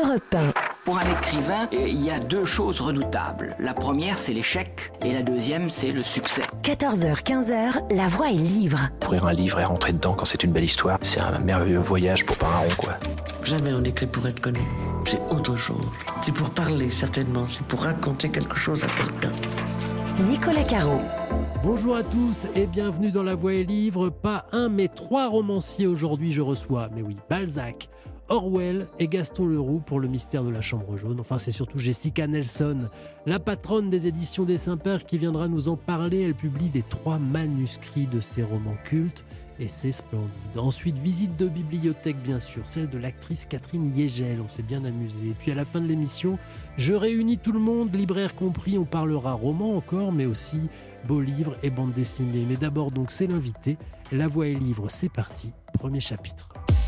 Europe 1. Pour un écrivain, il y a deux choses redoutables. La première, c'est l'échec, et la deuxième, c'est le succès. 14h-15h, La Voix est livre. Ouvrir un livre et rentrer dedans quand c'est une belle histoire, c'est un merveilleux voyage pour pas un rond, quoi. Jamais on écrit pour être connu. C'est autre chose. C'est pour parler, certainement. C'est pour raconter quelque chose à quelqu'un. Nicolas Caro. Bonjour à tous et bienvenue dans La Voix est livre. Pas un mais 3 romanciers aujourd'hui je reçois. Mais oui, Balzac, Orwell et Gaston Leroux pour Le Mystère de la Chambre jaune. Enfin, c'est surtout Jessica Nelson, la patronne des éditions des Saints-Pères, qui viendra nous en parler. Elle publie les 3 manuscrits de ses romans cultes et c'est splendide. Ensuite, visite de bibliothèque, bien sûr, celle de l'actrice Catherine Yegel. On s'est bien amusé. Et puis à la fin de l'émission, je réunis tout le monde, libraire compris. On parlera roman encore, mais aussi beaux livres et bandes dessinées. Mais d'abord, donc, c'est l'invité. La Voix est livre, c'est parti. Premier chapitre.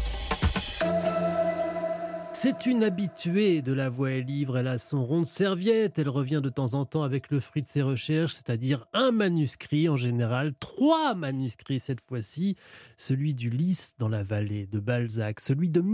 C'est une habituée de La Voix est livre, elle a son rond de serviette, elle revient de temps en temps avec le fruit de ses recherches, c'est-à-dire un manuscrit en général, 3 manuscrits cette fois-ci, celui du Lys dans la vallée de Balzac, celui de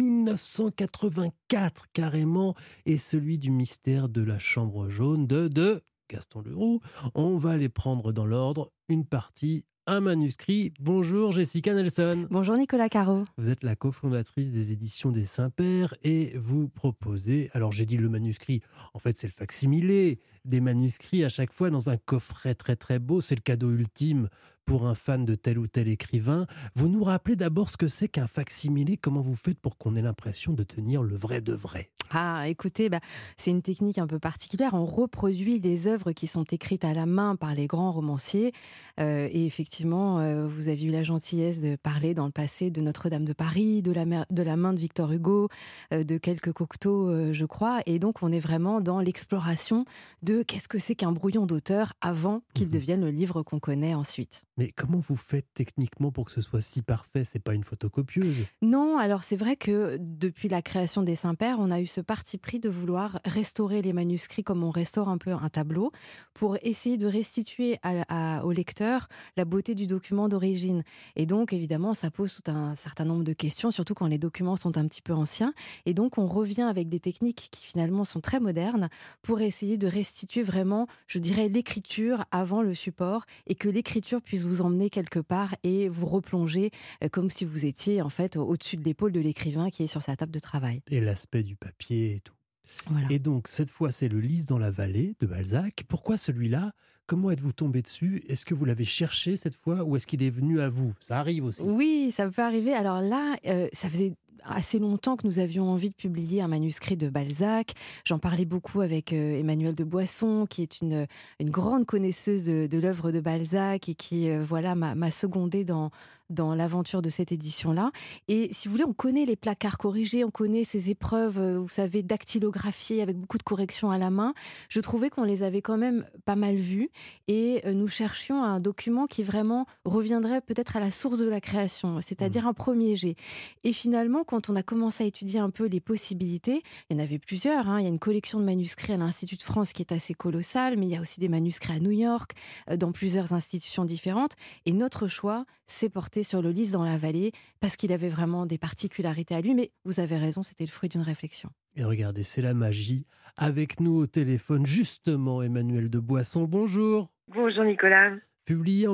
1984 carrément, et celui du Mystère de la Chambre jaune de Gaston Leroux. On va les prendre dans l'ordre, une partie, un manuscrit. Bonjour Jessica Nelson. Bonjour Nicolas Caro. Vous êtes la cofondatrice des éditions des Saints-Pères et vous proposez, alors j'ai dit le manuscrit, en fait c'est le facsimilé des manuscrits à chaque fois dans un coffret très très beau, c'est le cadeau ultime pour un fan de tel ou tel écrivain. Vous nous rappelez d'abord ce que c'est qu'un facsimilé, comment vous faites pour qu'on ait l'impression de tenir le vrai de vrai ? Ah, écoutez, c'est une technique un peu particulière. On reproduit les œuvres qui sont écrites à la main par les grands romanciers. Et effectivement, vous avez eu la gentillesse de parler dans le passé de Notre-Dame de Paris, de la main de Victor Hugo, de quelques Cocteau, je crois. Et donc, on est vraiment dans l'exploration de qu'est-ce que c'est qu'un brouillon d'auteur avant qu'il devienne le livre qu'on connaît ensuite. Mais comment vous faites techniquement pour que ce soit si parfait ? C'est pas une photocopieuse ? Non, alors c'est vrai que depuis la création des Saints-Pères, on a eu ce parti pris de vouloir restaurer les manuscrits comme on restaure un peu un tableau pour essayer de restituer au lecteur la beauté du document d'origine. Et donc, évidemment, ça pose tout un certain nombre de questions, surtout quand les documents sont un petit peu anciens. Et donc, on revient avec des techniques qui finalement sont très modernes pour essayer de restituer vraiment, je dirais, l'écriture avant le support et que l'écriture puisse vous emmener quelque part et vous replonger comme si vous étiez en fait au-dessus de l'épaule de l'écrivain qui est sur sa table de travail. Et l'aspect du papier et tout. Voilà. Et donc, cette fois, c'est le Lys dans la vallée de Balzac. Pourquoi celui-là ? Comment êtes-vous tombé dessus ? Est-ce que vous l'avez cherché cette fois ou est-ce qu'il est venu à vous ? Ça arrive aussi. Oui, ça peut arriver. Alors là, ça faisait assez longtemps que nous avions envie de publier un manuscrit de Balzac. J'en parlais beaucoup avec Emmanuelle de Boisson, qui est une grande connaisseuse de l'œuvre de Balzac et qui m'a secondée dans l'aventure de cette édition-là. Et si vous voulez, on connaît les placards corrigés, on connaît ces épreuves, vous savez, dactylographiées avec beaucoup de corrections à la main. Je trouvais qu'on les avait quand même pas mal vues et nous cherchions un document qui vraiment reviendrait peut-être à la source de la création, c'est-à-dire un premier jet. Et finalement, quand on a commencé à étudier un peu les possibilités, il y en avait plusieurs. Il y a une collection de manuscrits à l'Institut de France qui est assez colossale, mais il y a aussi des manuscrits à New York, dans plusieurs institutions différentes. Et notre choix s'est porté sur le Lys dans la vallée, parce qu'il avait vraiment des particularités à lui. Mais vous avez raison, c'était le fruit d'une réflexion. Et regardez, c'est la magie. Avec nous au téléphone, justement, Emmanuelle de Boisson. Bonjour. Bonjour Nicolas. Publié en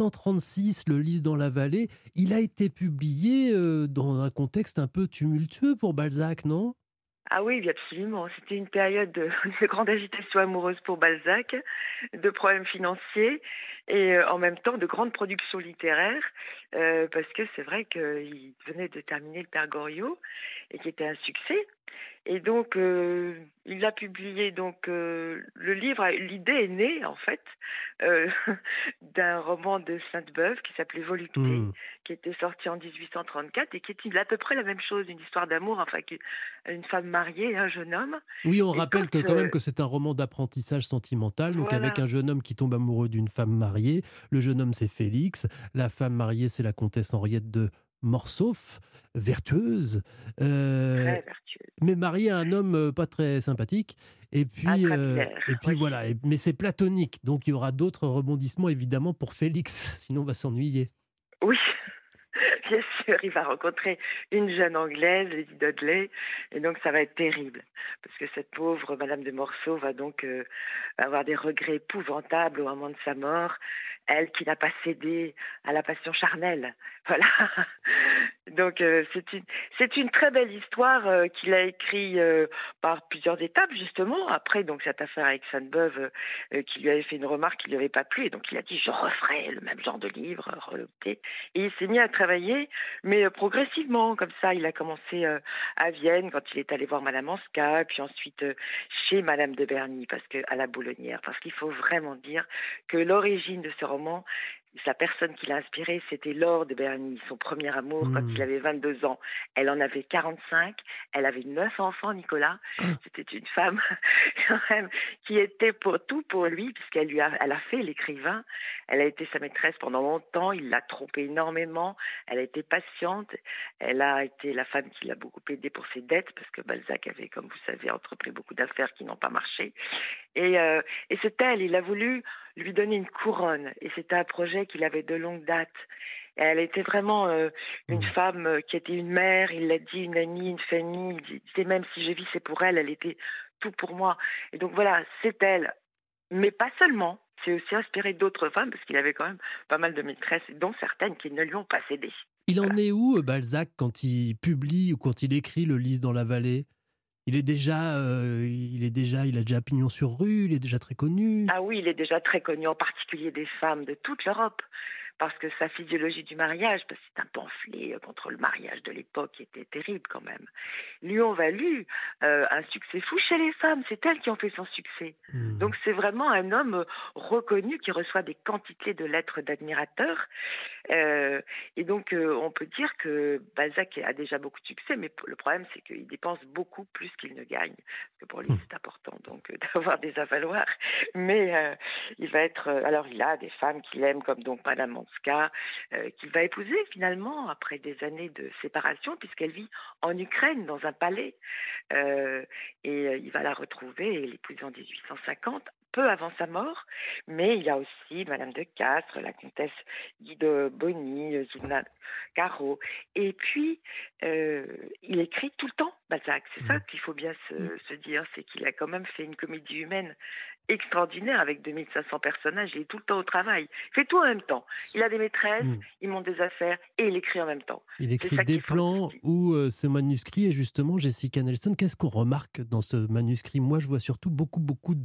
1836, Le Lys dans la vallée, il a été publié dans un contexte un peu tumultueux pour Balzac, non ? Ah oui, absolument. C'était une période de grande agitation amoureuse pour Balzac, de problèmes financiers et en même temps de grande production littéraire, parce que c'est vrai qu'il venait de terminer le Père Goriot et qui était un succès. Et donc, il a publié le livre. L'idée est née, en fait, d'un roman de Sainte-Beuve qui s'appelait Volupté, qui était sorti en 1834 et qui est à peu près la même chose, une histoire d'amour, enfin, une femme mariée et un jeune homme. Oui, on rappelle quand même que c'est un roman d'apprentissage sentimental, donc voilà. avec un jeune homme qui tombe amoureux d'une femme mariée. Le jeune homme, c'est Félix. La femme mariée, c'est la comtesse Henriette de Morsauf, vertueuse, Très vertueuse. mais mariée à un homme pas très sympathique. Et puis, Oui. voilà. Mais c'est platonique, donc il y aura d'autres rebondissements évidemment pour Félix, sinon on va s'ennuyer. Oui, bien sûr. il va rencontrer une jeune Anglaise, Lady Dudley, et donc ça va être terrible, parce que cette pauvre Madame de Morceau va donc avoir des regrets épouvantables au moment de sa mort, elle qui n'a pas cédé à la passion charnelle. Voilà. Donc c'est une très belle histoire qu'il a écrite par plusieurs étapes, justement. Après, donc cette affaire avec Sainte-Beuve qui lui avait fait une remarque qui lui avait pas plu, et donc il a dit je referai le même genre de livre, reloqué. Et il s'est mis à travailler, mais progressivement, comme ça. Il a commencé à Vienne quand il est allé voir Madame Anska, puis ensuite chez Madame de Berny, parce que à la Boulonnière, parce qu'il faut vraiment dire que l'origine de ce roman, la personne qui l'a inspiré, c'était Laure de Berny, son premier amour, quand il avait 22 ans. Elle en avait 45, elle avait 9 enfants, Nicolas. C'était une femme quand même qui était pour tout pour lui, puisqu'elle elle a fait l'écrivain. Elle a été sa maîtresse pendant longtemps, il l'a trompée énormément, elle a été patiente, elle a été la femme qui l'a beaucoup aidé pour ses dettes, parce que Balzac avait, comme vous savez, entrepris beaucoup d'affaires qui n'ont pas marché. Et c'est elle, il a voulu lui donner une couronne, et c'était un projet qu'il avait de longue date. Et elle était vraiment une femme qui était une mère, il l'a dit, une amie, une famille, il disait même si je vis c'est pour elle, elle était tout pour moi. Et donc voilà, c'est elle, mais pas seulement. C'est aussi inspiré d'autres femmes, parce qu'il avait quand même pas mal de maîtresses, dont certaines qui ne lui ont pas cédé. Il en est où, Balzac, quand il publie ou quand il écrit Le Lys dans la vallée ? Il a déjà pignon sur rue, il est déjà très connu. Ah oui, il est déjà très connu, en particulier des femmes de toute l'Europe. Parce que sa physiologie du mariage, parce que c'est un pamphlet contre le mariage de l'époque qui était terrible quand même, lui ont valu un succès fou chez les femmes. C'est elles qui ont fait son succès. Donc c'est vraiment un homme reconnu qui reçoit des quantités de lettres d'admirateurs. Et donc on peut dire que Balzac a déjà beaucoup de succès, mais le problème c'est qu'il dépense beaucoup plus qu'il ne gagne. Parce que pour lui c'est important donc d'avoir des avaloirs. Mais il va être... alors il a des femmes qu'il aime comme donc Madame Anska, qu'il va épouser finalement après des années de séparation, puisqu'elle vit en Ukraine dans un palais. Et il va la retrouver et l'épouser en 1850, peu avant sa mort. Mais il y a aussi Madame de Castres, la comtesse Guy de Bonny, Zuna Caro. Et puis, il écrit tout le temps, Balzac. C'est ça qu'il faut bien se dire, c'est qu'il a quand même fait une comédie humaine extraordinaire avec 2500 personnages. Il est tout le temps au travail. Il fait tout en même temps. Il a des maîtresses, il monte des affaires et il écrit en même temps. Il écrit des plans où ce manuscrit, et justement, Jessica Nelson, qu'est-ce qu'on remarque dans ce manuscrit ? Moi, je vois surtout beaucoup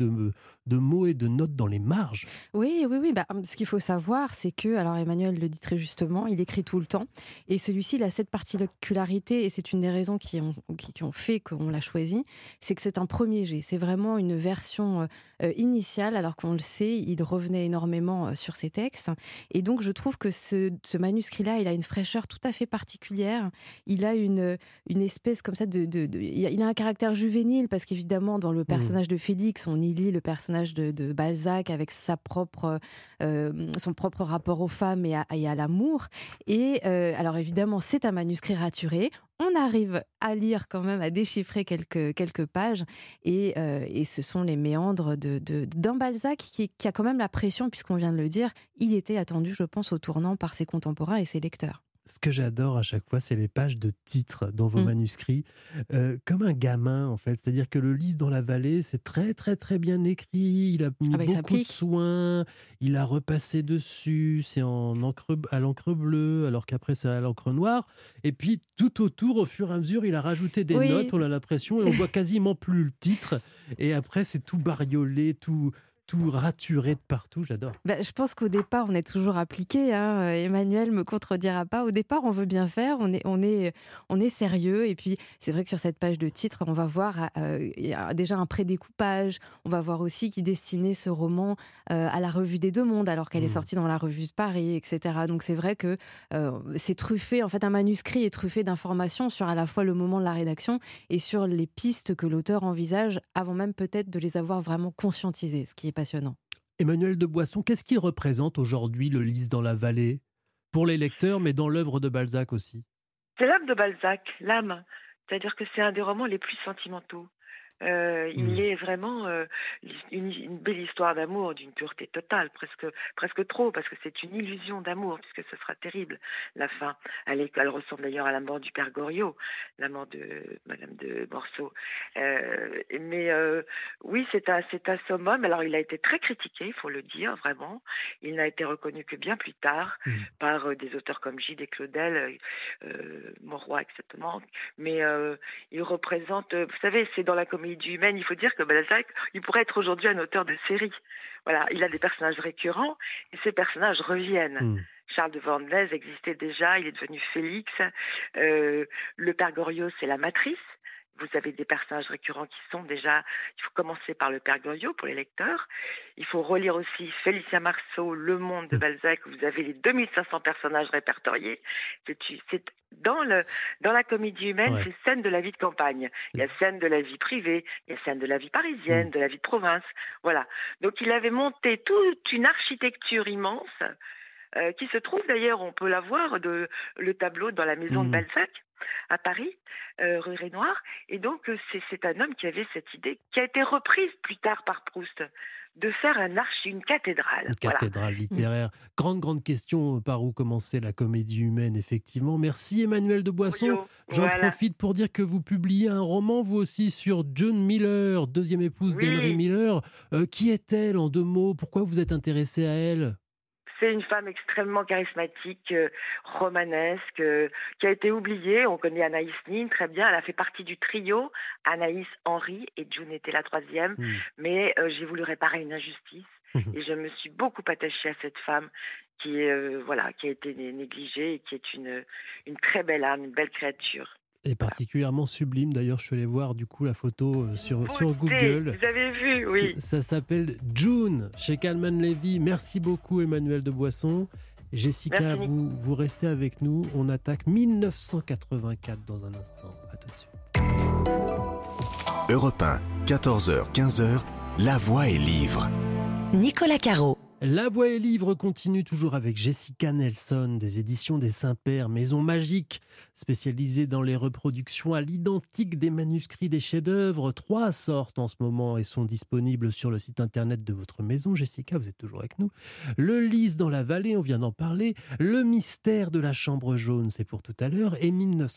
de mots et de notes dans les marges. Oui. Ce qu'il faut savoir, c'est que, alors Emmanuel le dit très justement, il écrit tout le temps. Et celui-ci, il a cette particularité, et c'est une des raisons qui ont fait qu'on l'a choisi, c'est que c'est un premier jet. C'est vraiment une version initiale, alors qu'on le sait, il revenait énormément sur ses textes. Et donc, je trouve que ce manuscrit-là, il a une fraîcheur tout à fait particulière. Il a une espèce comme ça il a un caractère juvénile, parce qu'évidemment, dans le personnage de Félix, on y lit le personnage de Balzac avec son propre rapport aux femmes et à l'amour. Et alors évidemment, c'est un manuscrit raturé. On arrive à lire quand même, à déchiffrer quelques pages, et ce sont les méandres d'un Balzac qui a quand même la pression, puisqu'on vient de le dire, il était attendu, je pense, au tournant par ses contemporains et ses lecteurs. Ce que j'adore à chaque fois, c'est les pages de titres dans vos manuscrits, comme un gamin en fait. C'est-à-dire que Le Lys dans la vallée, c'est très très très bien écrit. Il a mis beaucoup de soin. Il a repassé dessus. C'est à l'encre bleue, alors qu'après c'est à l'encre noire. Et puis tout autour, au fur et à mesure, il a rajouté des notes. On a l'impression et on voit quasiment plus le titre. Et après, c'est tout bariolé, tout raturé de partout, j'adore. Je pense qu'au départ, on est toujours appliqué. Emmanuel me contredira pas. Au départ, on veut bien faire, on est sérieux. Et puis, c'est vrai que sur cette page de titre, on va voir il y a déjà un prédécoupage. On va voir aussi qui destinait ce roman à la Revue des Deux Mondes, alors qu'elle est sortie dans la Revue de Paris, etc. Donc, c'est vrai que c'est truffé. En fait, un manuscrit est truffé d'informations sur à la fois le moment de la rédaction et sur les pistes que l'auteur envisage avant même peut-être de les avoir vraiment conscientisées, ce qui est passionnant. Emmanuel de Boisson, qu'est-ce qu'il représente aujourd'hui, Le Lys dans la vallée, pour les lecteurs, mais dans l'œuvre de Balzac aussi ? C'est l'âme de Balzac, l'âme. C'est-à-dire que c'est un des romans les plus sentimentaux. Il est vraiment une belle histoire d'amour, d'une pureté totale, presque trop, parce que c'est une illusion d'amour, puisque ce sera terrible, la fin. Elle ressemble d'ailleurs à la mort du père Goriot, la mort de Madame de Morceau. Oui, c'est un summum. Alors, il a été très critiqué, il faut le dire, vraiment. Il n'a été reconnu que bien plus tard par des auteurs comme Gide et Claudel, Mauroy, exactement. Mais il représente, vous savez, c'est dans la comédie humaine, il faut dire que Balzac, il pourrait être aujourd'hui un auteur de série. Voilà, il a des personnages récurrents et ces personnages reviennent. Charles de Vandelez existait déjà, il est devenu Félix. Le père Goriot, c'est la matrice. Vous avez des personnages récurrents qui sont déjà... Il faut commencer par le père Goriot pour les lecteurs. Il faut relire aussi Félicien Marceau, Le Monde de Balzac. Vous avez les 2500 personnages répertoriés. C'est dans la comédie humaine, c'est scène de la vie de campagne. Il y a scène de la vie privée, il y a scène de la vie parisienne, de la vie de province. Voilà. Donc il avait monté toute une architecture immense qui se trouve d'ailleurs, on peut la voir, le tableau dans la maison de Balzac à Paris, rue Renoir. Et donc, c'est un homme qui avait cette idée, qui a été reprise plus tard par Proust, de faire une cathédrale. Une cathédrale littéraire. Grande question, par où commencer la comédie humaine, effectivement. Merci Emmanuelle de Boisson. J'en profite pour dire que vous publiez un roman, vous aussi, sur June Miller, deuxième épouse d'Henry Miller. Qui est-elle, en 2 mots? Pourquoi vous êtes intéressé à elle? C'est une femme extrêmement charismatique, romanesque, qui a été oubliée. On connaît Anaïs Nin très bien. Elle a fait partie du trio Anaïs, Henri et June était la 3e. Mais j'ai voulu réparer une injustice et je me suis beaucoup attachée à cette femme qui a été négligée et qui est une très belle âme, une belle créature. Et particulièrement sublime, d'ailleurs, je suis allé voir du coup la photo sur Google. Vous avez vu, oui. Ça s'appelle June, chez Calman Levy. Merci beaucoup Emmanuelle de Boisson. Jessica, vous restez avec nous. On attaque 1984 dans un instant. À tout de suite. Europe 1, 14h, 15h, La Voix est livre. Nicolas Caro. La Voix est livre continue toujours avec Jessica Nelson des éditions des Saints-Pères, maison magique spécialisée dans les reproductions à l'identique des manuscrits des chefs-d'œuvre. 3 sortent en ce moment et sont disponibles sur le site internet de votre maison. Jessica, vous êtes toujours avec nous. Le Lys dans la vallée, on vient d'en parler. Le mystère de la chambre jaune, c'est pour tout à l'heure. Et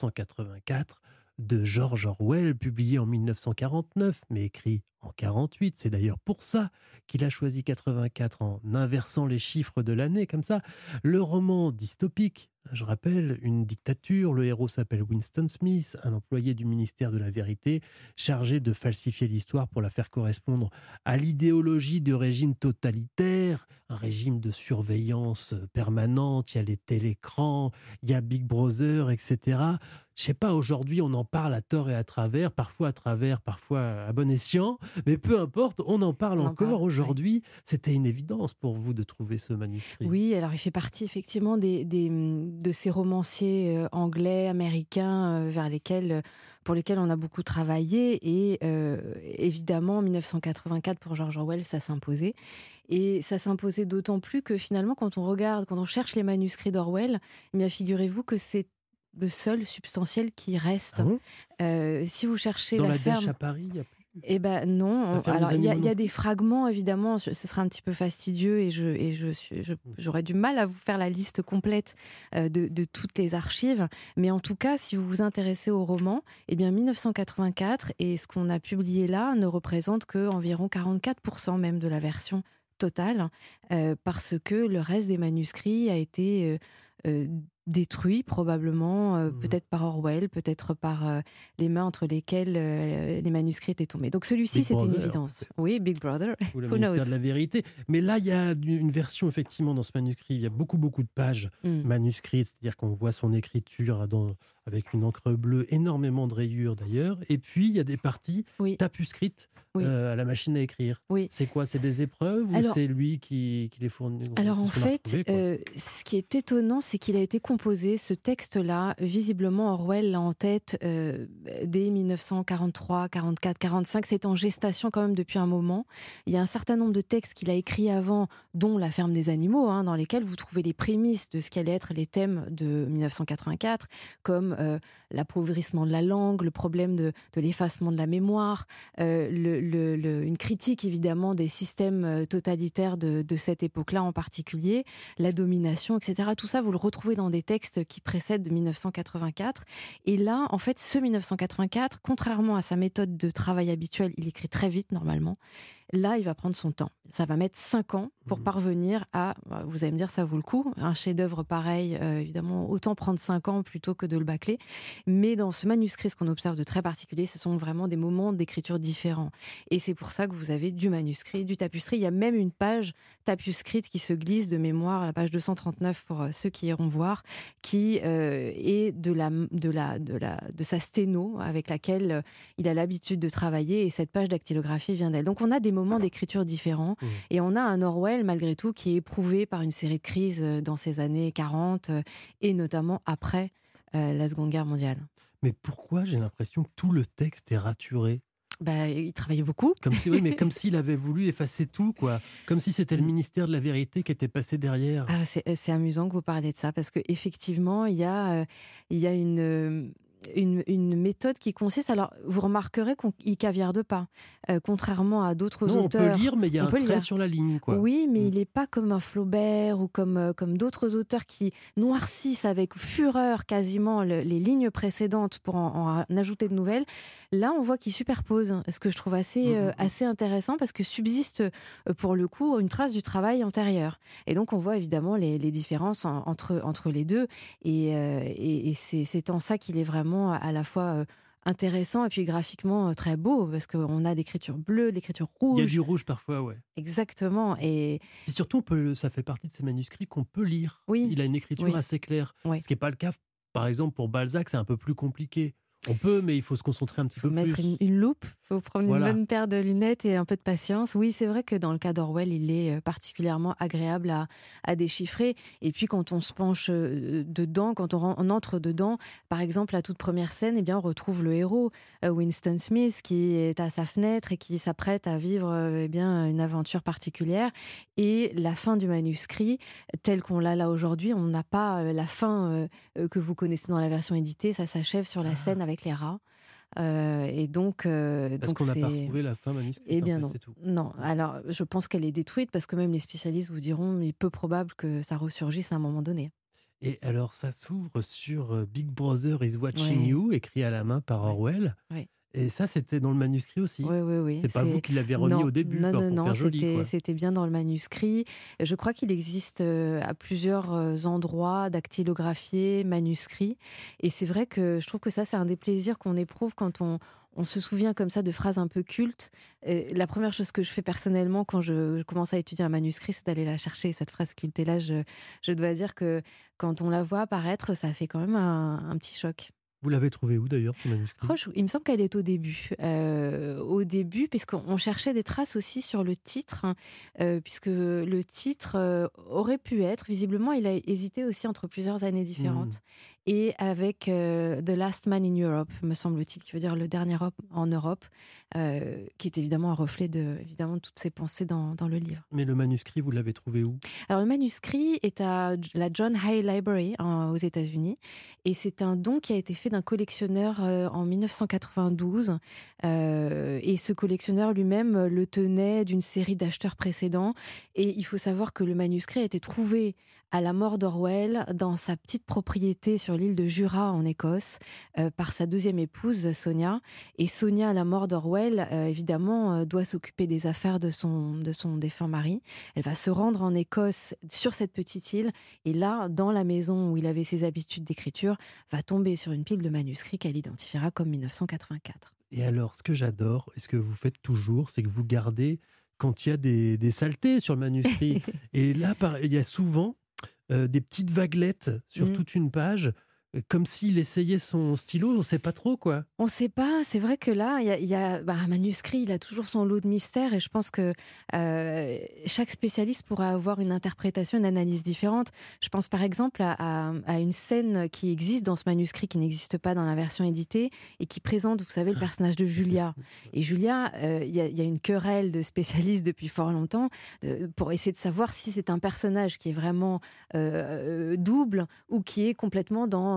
1984 de George Orwell, publié en 1949, mais écrit en 48. C'est d'ailleurs pour ça qu'il a choisi 84 en inversant les chiffres de l'année, comme ça. Le roman dystopique, je rappelle, une dictature. Le héros s'appelle Winston Smith, un employé du ministère de la Vérité, chargé de falsifier l'histoire pour la faire correspondre à l'idéologie de régime totalitaire, un régime de surveillance permanente. Il y a les télécrans, il y a Big Brother, etc. Je sais pas, aujourd'hui, on en parle à tort et à travers, parfois à bon escient, mais peu importe, on en parle encore aujourd'hui. C'était une évidence pour vous de trouver ce manuscrit. Oui, alors il fait partie effectivement de ces romanciers anglais, américains, pour lesquels on a beaucoup travaillé. Et évidemment, 1984 pour George Orwell, ça s'imposait. Et ça s'imposait d'autant plus que finalement, quand on cherche les manuscrits d'Orwell, eh bien, figurez-vous que c'est le seul substantiel qui reste. Si vous cherchez dans la ferme... dèche à Paris, il n'y a plus. Eh ben non. Alors il y a des fragments, évidemment. Ce sera un petit peu fastidieux et j'aurais du mal à vous faire la liste complète de toutes les archives. Mais en tout cas, si vous vous intéressez au roman, eh bien 1984 et ce qu'on a publié là ne représente que environ 44% même de la version totale, parce que le reste des manuscrits a été détruit probablement, peut-être par Orwell, peut-être par les mains entre lesquelles les manuscrits étaient tombés. Donc celui-ci, c'était une évidence. Oui, Big Brother. Ou le ministère de la Vérité. Mais là, il y a une version, effectivement, dans ce manuscrit. Il y a beaucoup de pages manuscrites, c'est-à-dire qu'on voit son écriture avec une encre bleue, énormément de rayures d'ailleurs. Et puis, il y a des parties tapuscrites à la machine à écrire. Oui. C'est quoi? C'est des épreuves ou c'est lui qui les fournit? Alors en fait, ce qui est étonnant, c'est qu'il a été composé, ce texte-là, visiblement Orwell l'a en tête dès 1943, 44, 45. C'est en gestation quand même depuis un moment. Il y a un certain nombre de textes qu'il a écrits avant, dont La ferme des animaux, dans lesquels vous trouvez les prémices de ce qu'allaient être les thèmes de 1984, comme l'appauvrissement de la langue, le problème de l'effacement de la mémoire, une critique évidemment des systèmes totalitaires de cette époque-là en particulier, la domination, etc. Tout ça, vous le retrouvez dans des textes qui précèdent 1984. Et là, en fait, ce 1984, contrairement à sa méthode de travail habituelle, il écrit très vite normalement. Là, il va prendre son temps. Ça va mettre 5 ans pour parvenir à, vous allez me dire, ça vaut le coup. Un chef-d'œuvre pareil, évidemment, autant prendre 5 ans plutôt que de le bâcler. Mais dans ce manuscrit, ce qu'on observe de très particulier, ce sont vraiment des moments d'écriture différents. Et c'est pour ça que vous avez du manuscrit, du tapuscrit. Il y a même une page tapuscrite qui se glisse de mémoire, la page 239 pour ceux qui iront voir, qui est de sa sténo avec laquelle il a l'habitude de travailler. Et cette page dactylographie vient d'elle. Donc on a des moments d'écriture différents. Et on a un Orwell, malgré tout, qui est éprouvé par une série de crises dans ces années 40 et notamment après la Seconde Guerre mondiale. Mais pourquoi j'ai l'impression que tout le texte est raturé ? Il travaillait beaucoup. Comme s'il avait voulu effacer tout, quoi. Comme si c'était le ministère de la Vérité qui était passé derrière. C'est amusant que vous parliez de ça, parce qu'effectivement, il y a une méthode qui consiste... Alors, vous remarquerez qu'il caviarde pas, contrairement à d'autres auteurs. On peut lire, mais il y a un trait sur la ligne, quoi. Oui, mais il n'est pas comme un Flaubert ou comme d'autres auteurs qui noircissent avec fureur quasiment les lignes précédentes pour en ajouter de nouvelles. Là, on voit qu'il superpose, ce que je trouve assez intéressant, parce que subsiste, pour le coup, une trace du travail antérieur. Et donc, on voit évidemment les différences entre les deux. Et c'est en ça qu'il est vraiment à la fois intéressant et puis graphiquement très beau, parce qu'on a l'écriture bleue, l'écriture rouge. Il y a du rouge parfois, ouais. Exactement. Et surtout, ça fait partie de ces manuscrits qu'on peut lire. Oui. Il a une écriture assez claire. Oui. Ce qui n'est pas le cas, par exemple, pour Balzac, c'est un peu plus compliqué. On peut, mais il faut se concentrer un petit peu plus. Il faut mettre une loupe, il faut prendre une bonne paire de lunettes et un peu de patience. Oui, c'est vrai que dans le cas d'Orwell, il est particulièrement agréable à déchiffrer. Et puis quand on se penche dedans, quand on entre dedans, par exemple, la toute première scène, on retrouve le héros, Winston Smith, qui est à sa fenêtre et qui s'apprête à vivre une aventure particulière. Et la fin du manuscrit, telle qu'on l'a là aujourd'hui, on n'a pas la fin que vous connaissez dans la version éditée. Ça s'achève sur la scène avec les rats. Et donc, parce qu'on n'a pas retrouvé la fin manuscrite. Eh bien non. C'est tout. Non. Alors, je pense qu'elle est détruite parce que même les spécialistes vous diront, il est peu probable que ça ressurgisse à un moment donné. Et alors, ça s'ouvre sur Big Brother is watching you, écrit à la main par Orwell. Oui. Et ça, c'était dans le manuscrit aussi. Oui. C'est pas vous qui l'avez remis au début. Non, joli, c'était bien dans le manuscrit. Je crois qu'il existe à plusieurs endroits dactylographiés, manuscrits. Et c'est vrai que je trouve que ça, c'est un des plaisirs qu'on éprouve quand on se souvient comme ça de phrases un peu cultes. La première chose que je fais personnellement quand je commence à étudier un manuscrit, c'est d'aller la chercher, cette phrase culte. Et là, je dois dire que quand on la voit apparaître, ça fait quand même un petit choc. Vous l'avez trouvé où d'ailleurs, ce manuscrit ? Il me semble qu'elle est au début. Puisqu'on cherchait des traces aussi sur le titre, puisque le titre aurait pu être, visiblement, il a hésité aussi entre plusieurs années différentes. Et avec The Last Man in Europe, me semble-t-il, qui veut dire le dernier homme en Europe, qui est évidemment un reflet de toutes ses pensées dans le livre. Mais le manuscrit, vous l'avez trouvé où ? Alors le manuscrit est à la John Hay Library aux États-Unis, et c'est un don qui a été fait d'un collectionneur en 1992, et ce collectionneur lui-même le tenait d'une série d'acheteurs précédents. Et il faut savoir que le manuscrit a été trouvé à la mort d'Orwell dans sa petite propriété sur l'île de Jura en Écosse par sa deuxième épouse Sonia. Et Sonia, à la mort d'Orwell, évidemment doit s'occuper des affaires de son défunt mari. Elle va se rendre en Écosse sur cette petite île, et là, dans la maison où il avait ses habitudes d'écriture, va tomber sur une pile de manuscrits qu'elle identifiera comme 1984. Et alors, ce que j'adore, et ce que vous faites toujours, c'est que vous gardez quand il y a des saletés sur le manuscrit. Et là, il y a souvent des petites vaguelettes sur toute une page, comme s'il essayait son stylo, on ne sait pas trop, quoi. On ne sait pas, c'est vrai que là, il y a un manuscrit, il a toujours son lot de mystères, et je pense que chaque spécialiste pourra avoir une interprétation, une analyse différente. Je pense par exemple à une scène qui existe dans ce manuscrit, qui n'existe pas dans la version éditée, et qui présente, vous savez, le personnage de Julia. Et Julia, il y a une querelle de spécialistes depuis fort longtemps, pour essayer de savoir si c'est un personnage qui est vraiment double, ou qui est complètement dans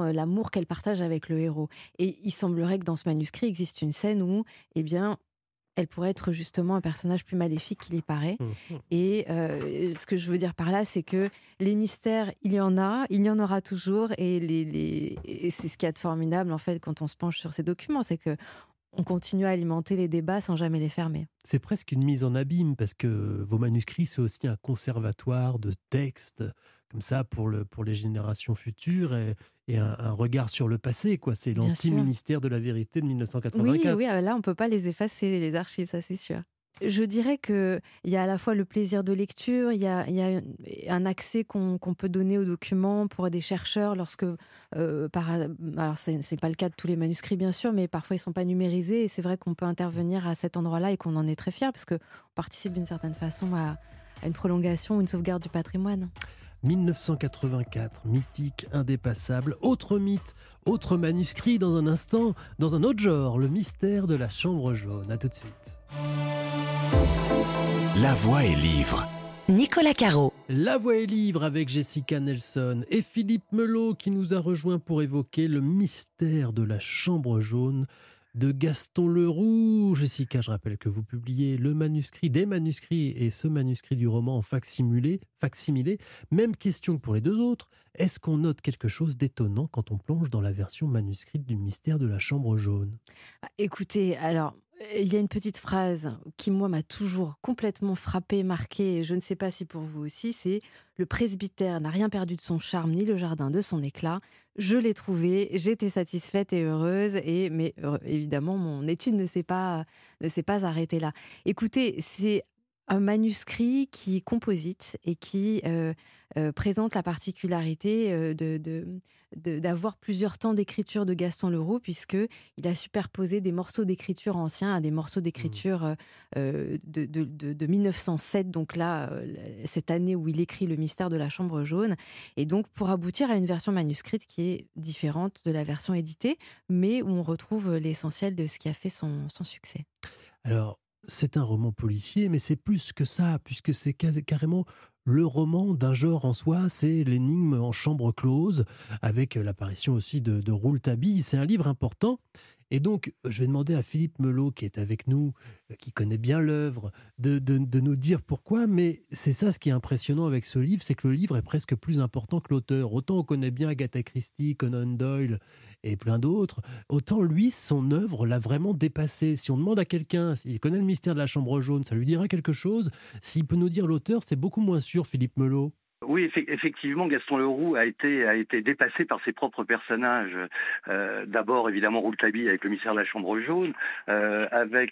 l'amour qu'elle partage avec le héros. Et il semblerait que dans ce manuscrit existe une scène où, eh bien, elle pourrait être justement un personnage plus maléfique qu'il y paraît. Et ce que je veux dire par là, c'est que les mystères, il y en en aura toujours. Et c'est ce qu'il y a de formidable, en fait, quand on se penche sur ces documents, c'est que on continue à alimenter les débats sans jamais les fermer. C'est presque une mise en abîme, parce que vos manuscrits, c'est aussi un conservatoire de textes, comme ça, pour les générations futures, et un regard sur le passé, quoi. C'est l'anti-ministère de la vérité de 1984. Oui, là, on ne peut pas les effacer, les archives, ça c'est sûr. Je dirais qu'il y a à la fois le plaisir de lecture, il y a un accès qu'on peut donner aux documents pour des chercheurs lorsque, alors c'est pas le cas de tous les manuscrits bien sûr, mais parfois ils sont pas numérisés et c'est vrai qu'on peut intervenir à cet endroit-là et qu'on en est très fiers parce qu'on participe d'une certaine façon à une prolongation, une sauvegarde du patrimoine. 1984, mythique, indépassable, autre mythe, autre manuscrit dans un instant, dans un autre genre, le mystère de la chambre jaune. À tout de suite. La Voix est livre. Nicolas Caro. La Voix est livre avec Jessica Nelson et Philippe Melot qui nous a rejoint pour évoquer le mystère de la chambre jaune de Gaston Leroux. Jessica, je rappelle que vous publiez des manuscrits et ce manuscrit du roman en facsimilé. Même question que pour les deux autres. Est-ce qu'on note quelque chose d'étonnant quand on plonge dans la version manuscrite du mystère de la chambre jaune ? Écoutez, alors, il y a une petite phrase qui, moi, m'a toujours complètement frappée, marquée, et je ne sais pas si pour vous aussi, c'est « Le presbytère n'a rien perdu de son charme, ni le jardin de son éclat. Je l'ai trouvé, j'étais satisfaite et heureuse, mais évidemment, mon étude ne s'est pas arrêtée là. » Écoutez, c'est un manuscrit qui est composite et qui présente la particularité d'avoir plusieurs temps d'écriture de Gaston Leroux, puisqu'il a superposé des morceaux d'écriture anciens à des morceaux d'écriture de 1907, donc là, cette année où il écrit Le mystère de la chambre jaune, et donc pour aboutir à une version manuscrite qui est différente de la version éditée, mais où on retrouve l'essentiel de ce qui a fait son succès. Alors, c'est un roman policier, mais c'est plus que ça, puisque c'est carrément le roman d'un genre en soi, c'est l'énigme en chambre close, avec l'apparition aussi de Rouletabille. C'est un livre important. Et donc, je vais demander à Philippe Melot, qui est avec nous, qui connaît bien l'œuvre, de nous dire pourquoi. Mais c'est ça ce qui est impressionnant avec ce livre, c'est que le livre est presque plus important que l'auteur. Autant on connaît bien Agatha Christie, Conan Doyle et plein d'autres, autant lui, son œuvre l'a vraiment dépassé. Si on demande à quelqu'un s'il connaît le mystère de la chambre jaune, ça lui dira quelque chose. S'il peut nous dire l'auteur, c'est beaucoup moins sûr, Philippe Melot. Oui, effectivement, Gaston Leroux a été dépassé par ses propres personnages. D'abord, évidemment, Rouletabille avec le mystère de la chambre jaune, avec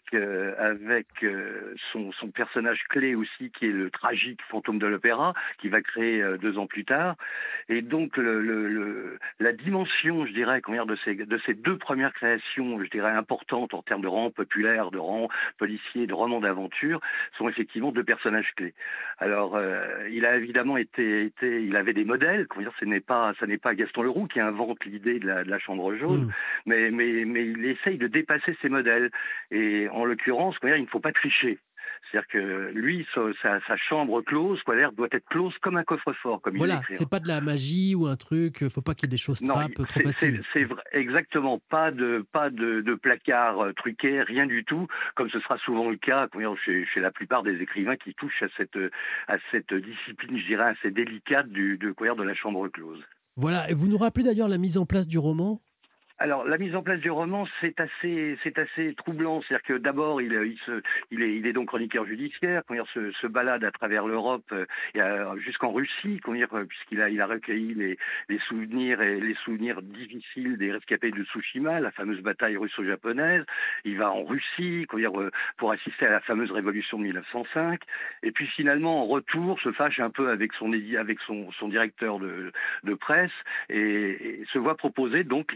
son personnage clé aussi, qui est le tragique fantôme de l'opéra, qui va créer 2 ans plus tard. Et donc, la dimension, je dirais, de ces 2 premières créations, je dirais, importantes en termes de roman populaire, de roman policier, de roman d'aventure, sont effectivement 2 personnages clés. Alors, il a évidemment il avait des modèles. Ça n'est pas Gaston Leroux qui invente l'idée de la chambre jaune, mais il essaye de dépasser ces modèles. Et en l'occurrence, il ne faut pas tricher. C'est-à-dire que lui, sa chambre close, doit être close comme un coffre-fort, comme il l'écrit. Voilà, c'est pas de la magie ou un truc, faut pas qu'il y ait des choses trappes trop faciles. C'est vrai, exactement, pas de placard truqué, rien du tout, comme ce sera souvent le cas chez la plupart des écrivains qui touchent à cette discipline, je dirais, assez délicate de la chambre close. Voilà, et vous nous rappelez d'ailleurs la mise en place du roman ? Alors, la mise en place du roman, c'est assez troublant. C'est-à-dire que d'abord, il est donc chroniqueur judiciaire, se balade à travers l'Europe jusqu'en Russie, puisqu'il a recueilli les souvenirs difficiles des rescapés de Tsushima, la fameuse bataille russo-japonaise. Il va en Russie, pour assister à la fameuse révolution de 1905. Et puis finalement, en retour, se fâche un peu avec son directeur de presse et se voit proposer donc l'idée de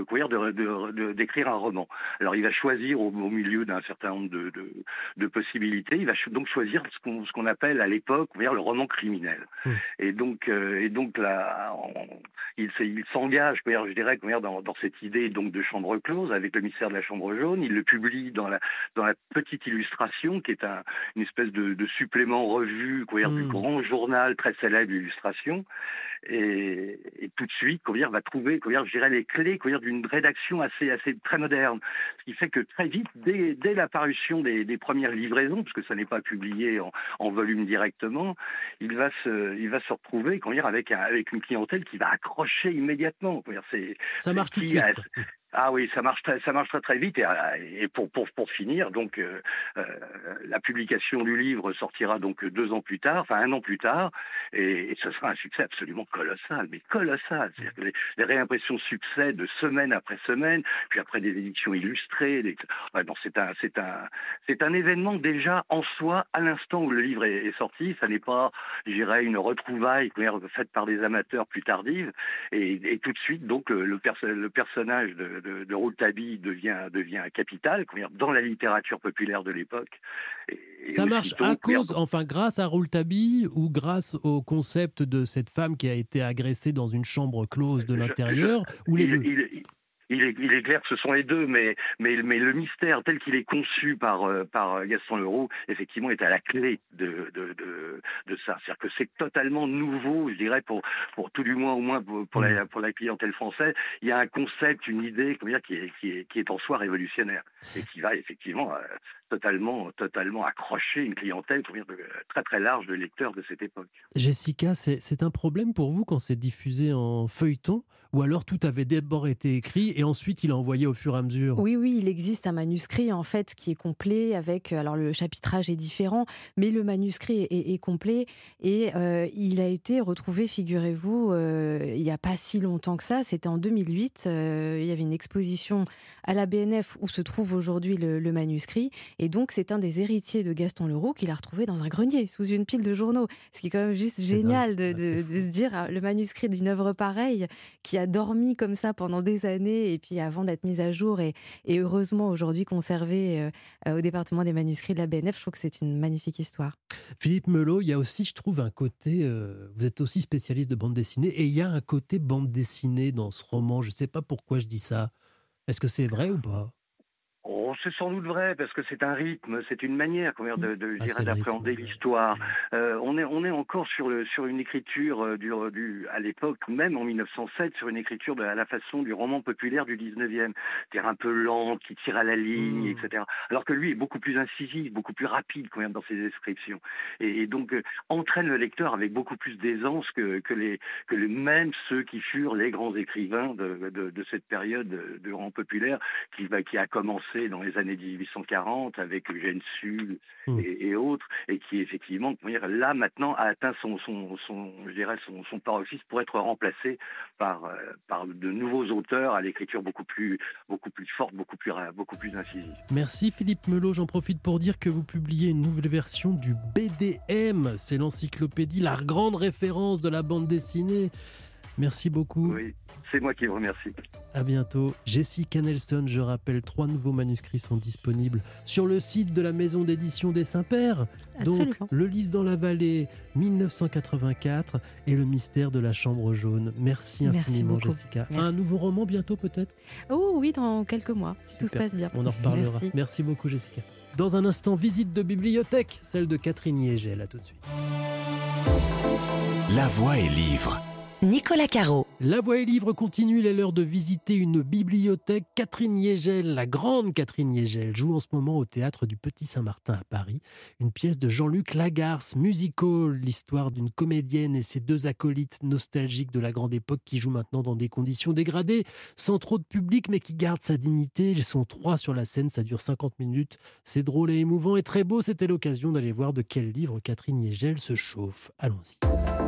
d'écrire un roman. Alors il va choisir au milieu d'un certain nombre de possibilités, il va donc choisir ce qu'on appelle à l'époque le roman criminel. Et donc là, il s'engage, je dirais, dans cette idée donc de chambre close avec le mystère de la chambre jaune. Il le publie dans la petite illustration qui est une espèce de supplément revue du grand journal très célèbre d'illustration. Et tout de suite, va trouver, je dirais, les clés, d'une rédaction assez très moderne. Ce qui fait que très vite, dès la parution des premières livraisons, parce que ça n'est pas publié en volume directement, il va se retrouver, avec une clientèle qui va accrocher immédiatement. Ça marche tout de suite. Ah oui, ça marche très très vite. Et pour finir, donc la publication du livre sortira donc 1 an plus tard, et ce sera un succès absolument colossal, mais colossal. C'est-à-dire que les réimpressions succèdent semaine après semaine, puis après des éditions illustrées. C'est un événement déjà en soi à l'instant où le livre est sorti. Ça n'est pas, je dirais, une retrouvaille faite par des amateurs plus tardives. Et tout de suite, donc le personnage de Rouletabille devient capital dans la littérature populaire de l'époque. Ça marche grâce à Rouletabille ou grâce au concept de cette femme qui a été agressée dans une chambre close de l'intérieur, ou les deux? Il est clair que ce sont les deux, mais le mystère tel qu'il est conçu par Gaston Leroux, effectivement, est à la clé de ça. C'est-à-dire que c'est totalement nouveau, je dirais, pour tout du moins, au moins pour la clientèle française. Il y a un concept, une idée, qui est en soi révolutionnaire et qui va effectivement totalement accrocher une clientèle très très large de lecteurs de cette époque. Jessica, c'est un problème pour vous quand c'est diffusé en feuilleton, ou alors tout avait d'abord été écrit et ensuite il est envoyé au fur et à mesure? Oui, il existe un manuscrit en fait qui est complet avec, alors le chapitrage est différent, mais le manuscrit est complet et il a été retrouvé, figurez-vous, il n'y a pas si longtemps que ça, c'était en 2008, il y avait une exposition à la BNF où se trouve aujourd'hui le manuscrit, et donc c'est un des héritiers de Gaston Leroux qui l'a retrouvé dans un grenier, sous une pile de journaux, ce qui est quand même juste génial de se dire, le manuscrit d'une œuvre pareille qui a dormi comme ça pendant des années et puis avant d'être mise à jour et heureusement aujourd'hui conservé au département des manuscrits de la BNF, je trouve que c'est une magnifique histoire. Philippe Melot, il y a aussi, je trouve, un côté, vous êtes aussi spécialiste de bande dessinée, et il y a un côté bande dessinée dans ce roman, je ne sais pas pourquoi je dis ça. Est-ce que c'est vrai ou pas ? C'est sans doute vrai, parce que c'est un rythme, c'est une manière d'appréhender l'histoire. On est encore sur une écriture à l'époque, même en 1907, sur une écriture à la façon du roman populaire du 19e. C'est-à-dire un peu lente, qui tire à la ligne, etc. Alors que lui est beaucoup plus incisif, beaucoup plus rapide dans ses descriptions. Et donc entraîne le lecteur avec beaucoup plus d'aisance que même ceux qui furent les grands écrivains de cette période de roman populaire qui a commencé dans les années 1840 avec Eugène Sue et autres, et qui effectivement, là maintenant a atteint son paroxysme pour être remplacé par de nouveaux auteurs à l'écriture beaucoup plus forte, beaucoup plus incisive. Merci Philippe Melot, j'en profite pour dire que vous publiez une nouvelle version du BDM, c'est l'encyclopédie, la grande référence de la bande dessinée. Merci beaucoup. Oui, c'est moi qui vous remercie. À bientôt. Jessica Nelson, je rappelle, 3 nouveaux manuscrits sont disponibles sur le site de la maison d'édition des Saints-Pères. Donc, Le Lys dans la vallée, 1984, et Le mystère de la chambre jaune. Merci infiniment, beaucoup. Jessica. Merci. Un nouveau roman bientôt peut-être ? Oh oui, dans quelques mois, si tout se passe bien. On en reparlera. Merci beaucoup, Jessica. Dans un instant, visite de bibliothèque, celle de Catherine Yegel. À tout de suite. La Voix est livre. Nicolas Caro. La Voix est livre continue, il est l'heure de visiter une bibliothèque. Catherine Yegel, la grande Catherine Yegel, joue en ce moment au Théâtre du Petit Saint-Martin à Paris une pièce de Jean-Luc Lagarce, Musical, l'histoire d'une comédienne et ses 2 acolytes nostalgiques de la grande époque qui jouent maintenant dans des conditions dégradées, sans trop de public mais qui gardent sa dignité. Ils sont 3 sur la scène, ça dure 50 minutes, c'est drôle et émouvant et très beau. C'était l'occasion d'aller voir de quel livre Catherine Yegel se chauffe. Allons-y.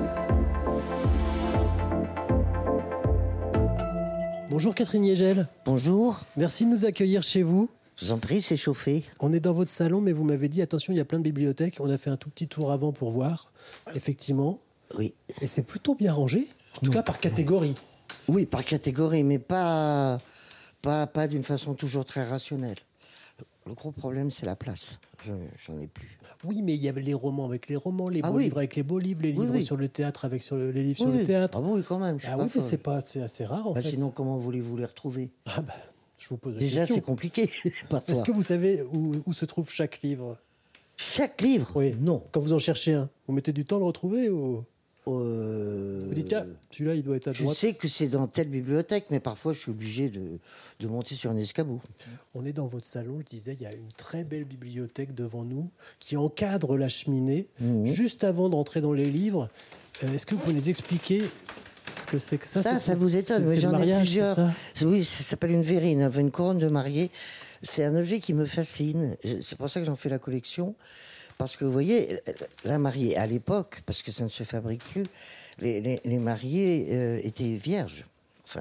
Bonjour Catherine Yegel. Bonjour. Merci de nous accueillir chez vous. Je vous en prie, c'est chauffé. On est dans votre salon, mais vous m'avez dit, attention, il y a plein de bibliothèques. On a fait un tout petit tour avant pour voir, effectivement. Oui. Et c'est plutôt bien rangé, en tout cas par catégorie. Oui, par catégorie, mais pas pas d'une façon toujours très rationnelle. Le gros problème, c'est la place. J'en ai plus. Oui, mais il y avait les romans avec les romans, les beaux oui. livres avec les beaux livres, les livres Oui. sur le théâtre avec les livres Oui. sur le théâtre. Ah oui, quand même. Je suis Ah pas oui, mais folle. c'est assez rare en fait. Sinon, comment voulez-vous les retrouver? Ah bah, je vous pose la Déjà, question. c'est compliqué. Parfois. Est-ce que vous savez où se trouve chaque livre? Chaque livre? Oui. Non. Quand vous en cherchez un, vous mettez du temps à le retrouver ou vous dites tiens, celui-là il doit être à Je droite. sais que c'est dans telle bibliothèque, mais parfois je suis obligé de monter sur un escabeau. On est dans votre salon, je disais, il y a une très belle bibliothèque devant nous qui encadre la cheminée. Juste avant d'entrer dans les livres, est-ce que vous pouvez nous expliquer ce que c'est que ça? Ça vous étonne, mais j'en ai plusieurs. Oui, ça s'appelle une verrine, une couronne de mariée. C'est un objet qui me fascine. C'est pour ça que j'en fais la collection. Parce que vous voyez, la mariée, à l'époque, parce que ça ne se fabrique plus, les mariés étaient vierges. Enfin,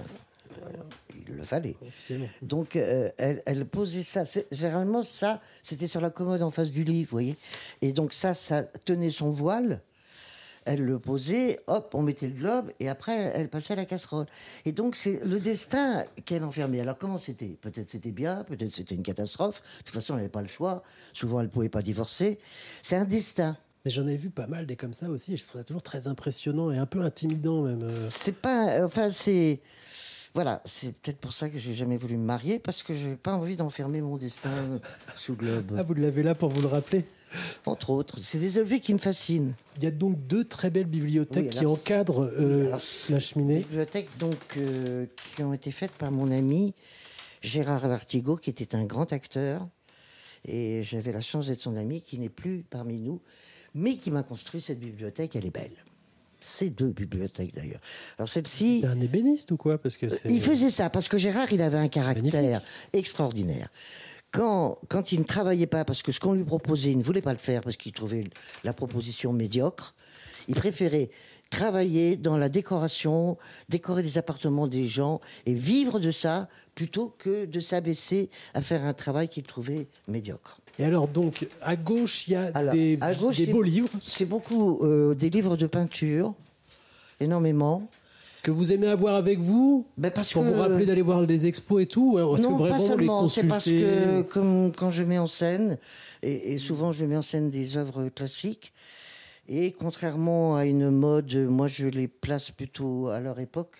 il le fallait. Officiellement. Donc, elle posait ça. Généralement, ça, c'était sur la commode en face du lit, vous voyez. Et donc, ça tenait son voile. Elle le posait, hop, on mettait le globe, et après, elle passait à la casserole. Et donc, c'est le destin qu'elle enfermait. Alors, comment c'était? Peut-être c'était bien, peut-être c'était une catastrophe. De toute façon, elle n'avait pas le choix. Souvent, elle ne pouvait pas divorcer. C'est un destin. Mais j'en ai vu pas mal des comme ça aussi, et je trouve ça toujours très impressionnant et un peu intimidant même. C'est pas... Enfin, c'est... Voilà, c'est peut-être pour ça que j'ai jamais voulu me marier, parce que j'ai pas envie d'enfermer mon destin sous globe. Ah, vous l'avez là pour vous le rappeler? Entre autres, c'est des objets qui me fascinent. Il y a donc 2 très belles bibliothèques qui encadrent la cheminée. Des bibliothèques donc, qui ont été faites par mon ami Gérard Lartigot, qui était un grand acteur. Et j'avais la chance d'être son ami, qui n'est plus parmi nous, mais qui m'a construit cette bibliothèque. Elle est belle. Ces 2 bibliothèques d'ailleurs. Alors celle-ci... T'es un ébéniste ou quoi? Parce que il faisait ça, parce que Gérard, il avait un caractère extraordinaire. Quand il ne travaillait pas, parce que ce qu'on lui proposait, il ne voulait pas le faire, parce qu'il trouvait la proposition médiocre, il préférait travailler dans la décoration, décorer les appartements des gens et vivre de ça, plutôt que de s'abaisser à faire un travail qu'il trouvait médiocre. Et alors donc, à gauche, il y a des beaux livres. C'est beaucoup des livres de peinture, énormément. Que vous aimez avoir avec vous, pour vous rappeler d'aller voir des expos et tout? Non, pas seulement. C'est parce que, que quand je mets en scène, et souvent je mets en scène des œuvres classiques, et contrairement à une mode, moi je les place plutôt à leur époque,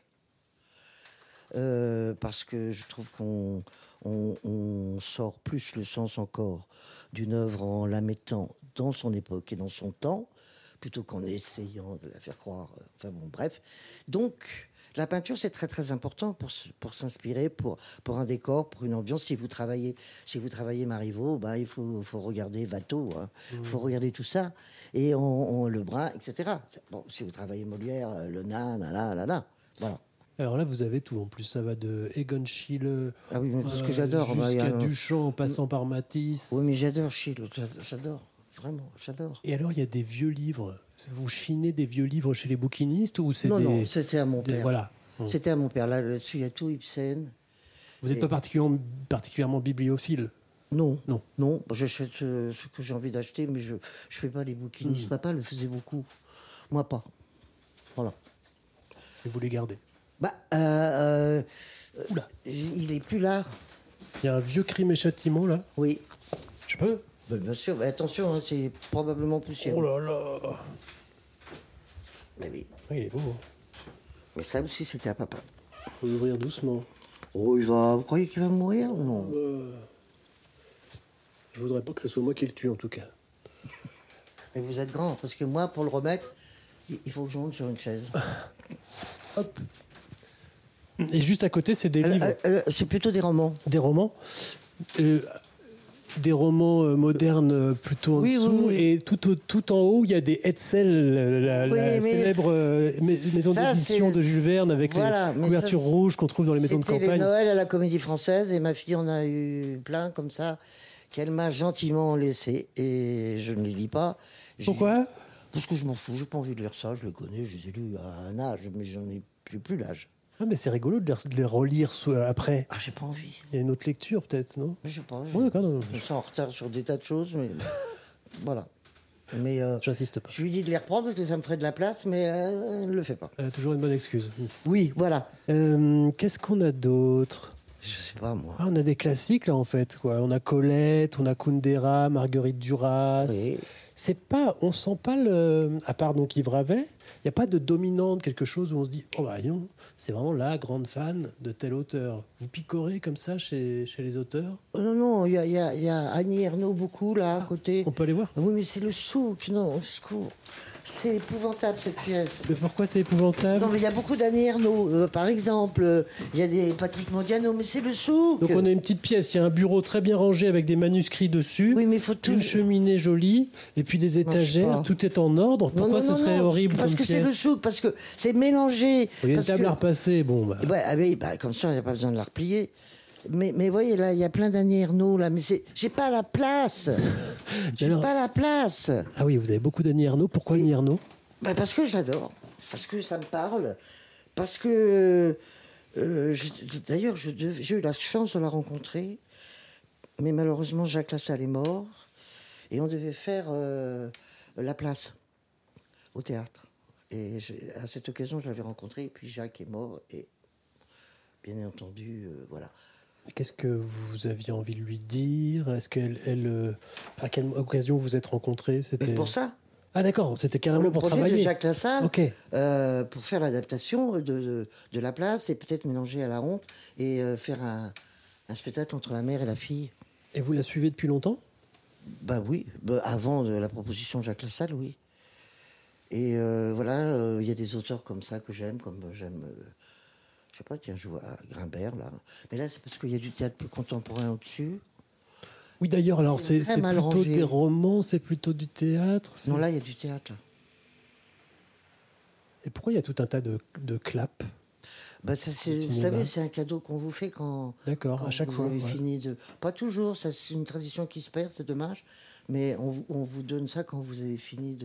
parce que je trouve qu'on sort plus le sens encore d'une œuvre en la mettant dans son époque et dans son temps, plutôt qu'en essayant de la faire croire. Enfin bon, bref. Donc, la peinture, c'est très très important pour s'inspirer, pour un décor, pour une ambiance. Si vous travaillez Marivaux, il faut regarder Watteau, il faut regarder tout ça, et le Brun, etc. Bon, si vous travaillez Molière, Le Nain, voilà. Alors là, vous avez tout. En plus, ça va de Egon Schiele parce que j'adore, jusqu'à Duchamp, en passant par Matisse. Oui, mais j'adore Schiele, j'adore. Vraiment, j'adore. Et alors, il y a des vieux livres. Vous chinez des vieux livres chez les bouquinistes ou c'est Non, c'était à mon père. Voilà. C'était à mon père. Là-dessus, il y a tout Ibsen. Vous n'êtes pas particulièrement bibliophile? Non. J'achète ce que j'ai envie d'acheter, mais je ne fais pas les bouquinistes. Papa le faisait beaucoup. Moi, pas. Voilà. Et vous les gardez? Oula. Il est plus là. Il y a un vieux Crime et Châtiment, là? Oui. Je peux? Bien sûr, mais attention, c'est probablement poussiéreux. Oh là là! Mais oui. Oui, il est beau. Mais ça aussi, c'était à papa. Faut ouvrir doucement. Oh, vous croyez qu'il va mourir ou non? Je voudrais pas que ce soit moi qui le tue, en tout cas. Mais vous êtes grand, parce que moi, pour le remettre, il faut que je monte sur une chaise. Hop. Et juste à côté, c'est des livres. C'est plutôt des romans. Des romans. Des romans modernes plutôt en dessous. Oui. Et tout en haut, il y a des Hetzel, la célèbre maison d'édition de Jules Verne avec les couvertures rouges qu'on trouve dans les maisons de campagne. C'était les Noëls à la Comédie Française et ma fille en a eu plein comme ça qu'elle m'a gentiment laissé et je ne les lis pas. Pourquoi? Parce que je m'en fous, j'ai pas envie de lire ça, je les connais, je les ai lus à un âge, mais j'en ai plus l'âge. Ah, mais c'est rigolo de les relire après. Ah, j'ai pas envie. Il y a une autre lecture, peut-être, non? Je sais pas. Oui, d'accord, non. Je suis en retard sur des tas de choses, mais voilà. Mais j'insiste pas. Je lui dis de les reprendre parce que ça me ferait de la place, mais elle ne le fait pas. Toujours une bonne excuse. Oui, voilà. Qu'est-ce qu'on a d'autre? Je sais pas, moi. On a des classiques, là, en fait. Quoi. On a Colette, on a Kundera, Marguerite Duras. Oui. C'est pas, on sent pas à part donc Yves Ravet, il n'y a pas de dominante, quelque chose où on se dit, oh bah non, c'est vraiment la grande fan de tel auteur. Vous picorez comme ça chez les auteurs? Non, il y a Annie Ernaux beaucoup là à côté. On peut aller voir? Oui, mais c'est le souk, non, au secours. C'est épouvantable cette pièce. Mais pourquoi c'est épouvantable? Non, mais il y a beaucoup d'Annie Ernaux, par exemple. Il y a des Patrick Modiano, mais c'est le souk. Donc on a une petite pièce, il y a un bureau très bien rangé avec des manuscrits dessus, oui, mais faut tout... une cheminée jolie, et puis des étagères, tout est en ordre. Pourquoi ce serait horrible parce comme que pièce? C'est le souk, parce que c'est mélangé. Il y a une table à repasser, bon bah. Ouais, ah oui, bah, comme ça, il n'y a pas besoin de la replier. Mais voyez, là, il y a plein d'Annie Ernaux, là, mais j'ai pas la place. J'ai pas la place. Ah oui, vous avez beaucoup d'Annie Ernaux. Pourquoi Annie Ernaux? Bah parce que j'adore, parce que ça me parle, parce que... D'ailleurs, j'ai eu la chance de la rencontrer, mais malheureusement, Jacques Lassalle est mort, et on devait faire La Place, au théâtre. Et à cette occasion, je l'avais rencontrée, et puis Jacques est mort, et bien entendu, voilà. Qu'est-ce que vous aviez envie de lui dire? Est-ce à quelle occasion vous êtes rencontrés? C'était pour ça. Ah d'accord, c'était carrément pour travailler. Le projet de Jacques Lassalle, okay. Pour faire l'adaptation de La Place, et peut-être mélanger à La Honte, et faire un spectacle entre la mère et la fille. Et vous la suivez depuis longtemps? Bah oui, avant la proposition de Jacques Lassalle, oui. Et voilà, il y a des auteurs comme ça que j'aime, comme j'aime... je sais pas, tiens, je vois Grimbert, là. Mais là, c'est parce qu'il y a du théâtre plus contemporain au-dessus. Oui, d'ailleurs, alors c'est plutôt rangé. Des romans, c'est plutôt du théâtre. Non, là, il y a du théâtre. Là. Et pourquoi il y a tout un tas de claps? Vous savez, c'est un cadeau qu'on vous fait quand... D'accord, à chaque fois. Vous avez fini de... Pas toujours, ça, c'est une tradition qui se perd, c'est dommage. Mais on vous donne ça quand vous avez fini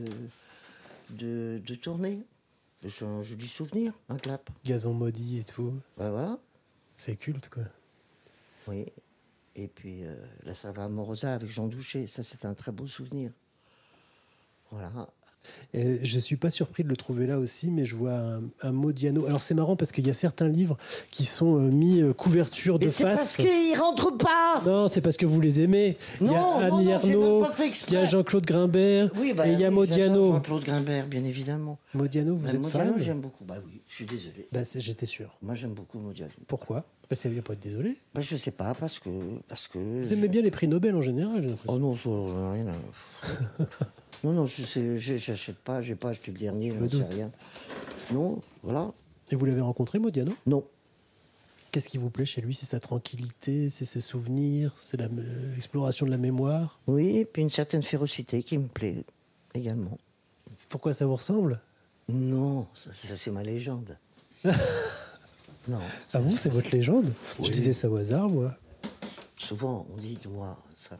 de tourner. C'est un joli souvenir, un clap. Gazon maudit et tout. Ben voilà. C'est culte, quoi. Oui. Et puis, la Salva Amorosa avec Jean Douché, ça, c'est un très beau souvenir. Voilà. Et je ne suis pas surpris de le trouver là aussi, mais je vois un Modiano. Alors, c'est marrant parce qu'il y a certains livres qui sont mis couverture de face. Mais c'est parce qu'ils ne rentrent pas. Non, c'est parce que vous les aimez. Il y a Annie Ernaux, il y a Jean-Claude Grimbert, et il y a Modiano. Jean-Claude Grimbert, bien évidemment. Modiano, vous êtes fan? Modiano, j'aime beaucoup. Bah oui, je suis désolé. J'étais sûr. Moi, j'aime beaucoup Modiano. Pourquoi? Il n'y a pas de désolé. Je sais pas, parce que vous aimez bien les prix Nobel en général, j'ai l'impression. Oh non, ça, j'en ai rien à... Non, j'achète pas, j'ai pas acheté le dernier, je ne sais rien. Non, voilà. Et vous l'avez rencontré, Modiano? Non. Qu'est-ce qui vous plaît chez lui? C'est sa tranquillité, c'est ses souvenirs, c'est l'exploration de la mémoire? Oui, et puis une certaine férocité qui me plaît également. Pourquoi ça vous ressemble? Non, ça c'est ma légende. Non. Ah bon, c'est votre légende? Oui. Je disais ça au hasard, moi. Souvent, on dit de moi ça.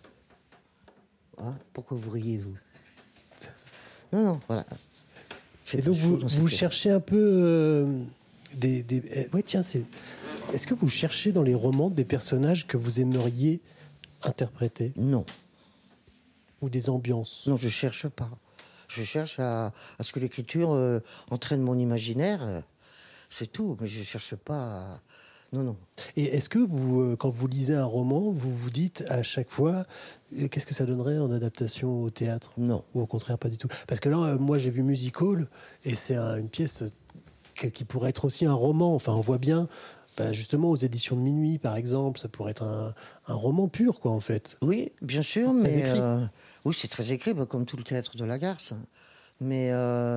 Hein? Pourquoi vous riez, vous? Non, voilà. Et donc, vous cherchez un peu ouais, tiens, est-ce que vous cherchez dans les romans des personnages que vous aimeriez interpréter? Non. Ou des ambiances? Non, je cherche pas. Je cherche à ce que l'écriture entraîne mon imaginaire. C'est tout, mais je ne cherche pas à... Non. Et est-ce que vous, quand vous lisez un roman, vous vous dites à chaque fois qu'est-ce que ça donnerait en adaptation au théâtre? Non. Ou au contraire, pas du tout? Parce que là, moi, j'ai vu Music-Hall, et c'est une pièce qui pourrait être aussi un roman. Enfin, on voit bien, justement, aux éditions de Minuit, par exemple, ça pourrait être un roman pur, quoi, en fait. Oui, bien sûr, très mais... écrit. Oui, c'est très écrit, comme tout le théâtre de la Garce. Mais...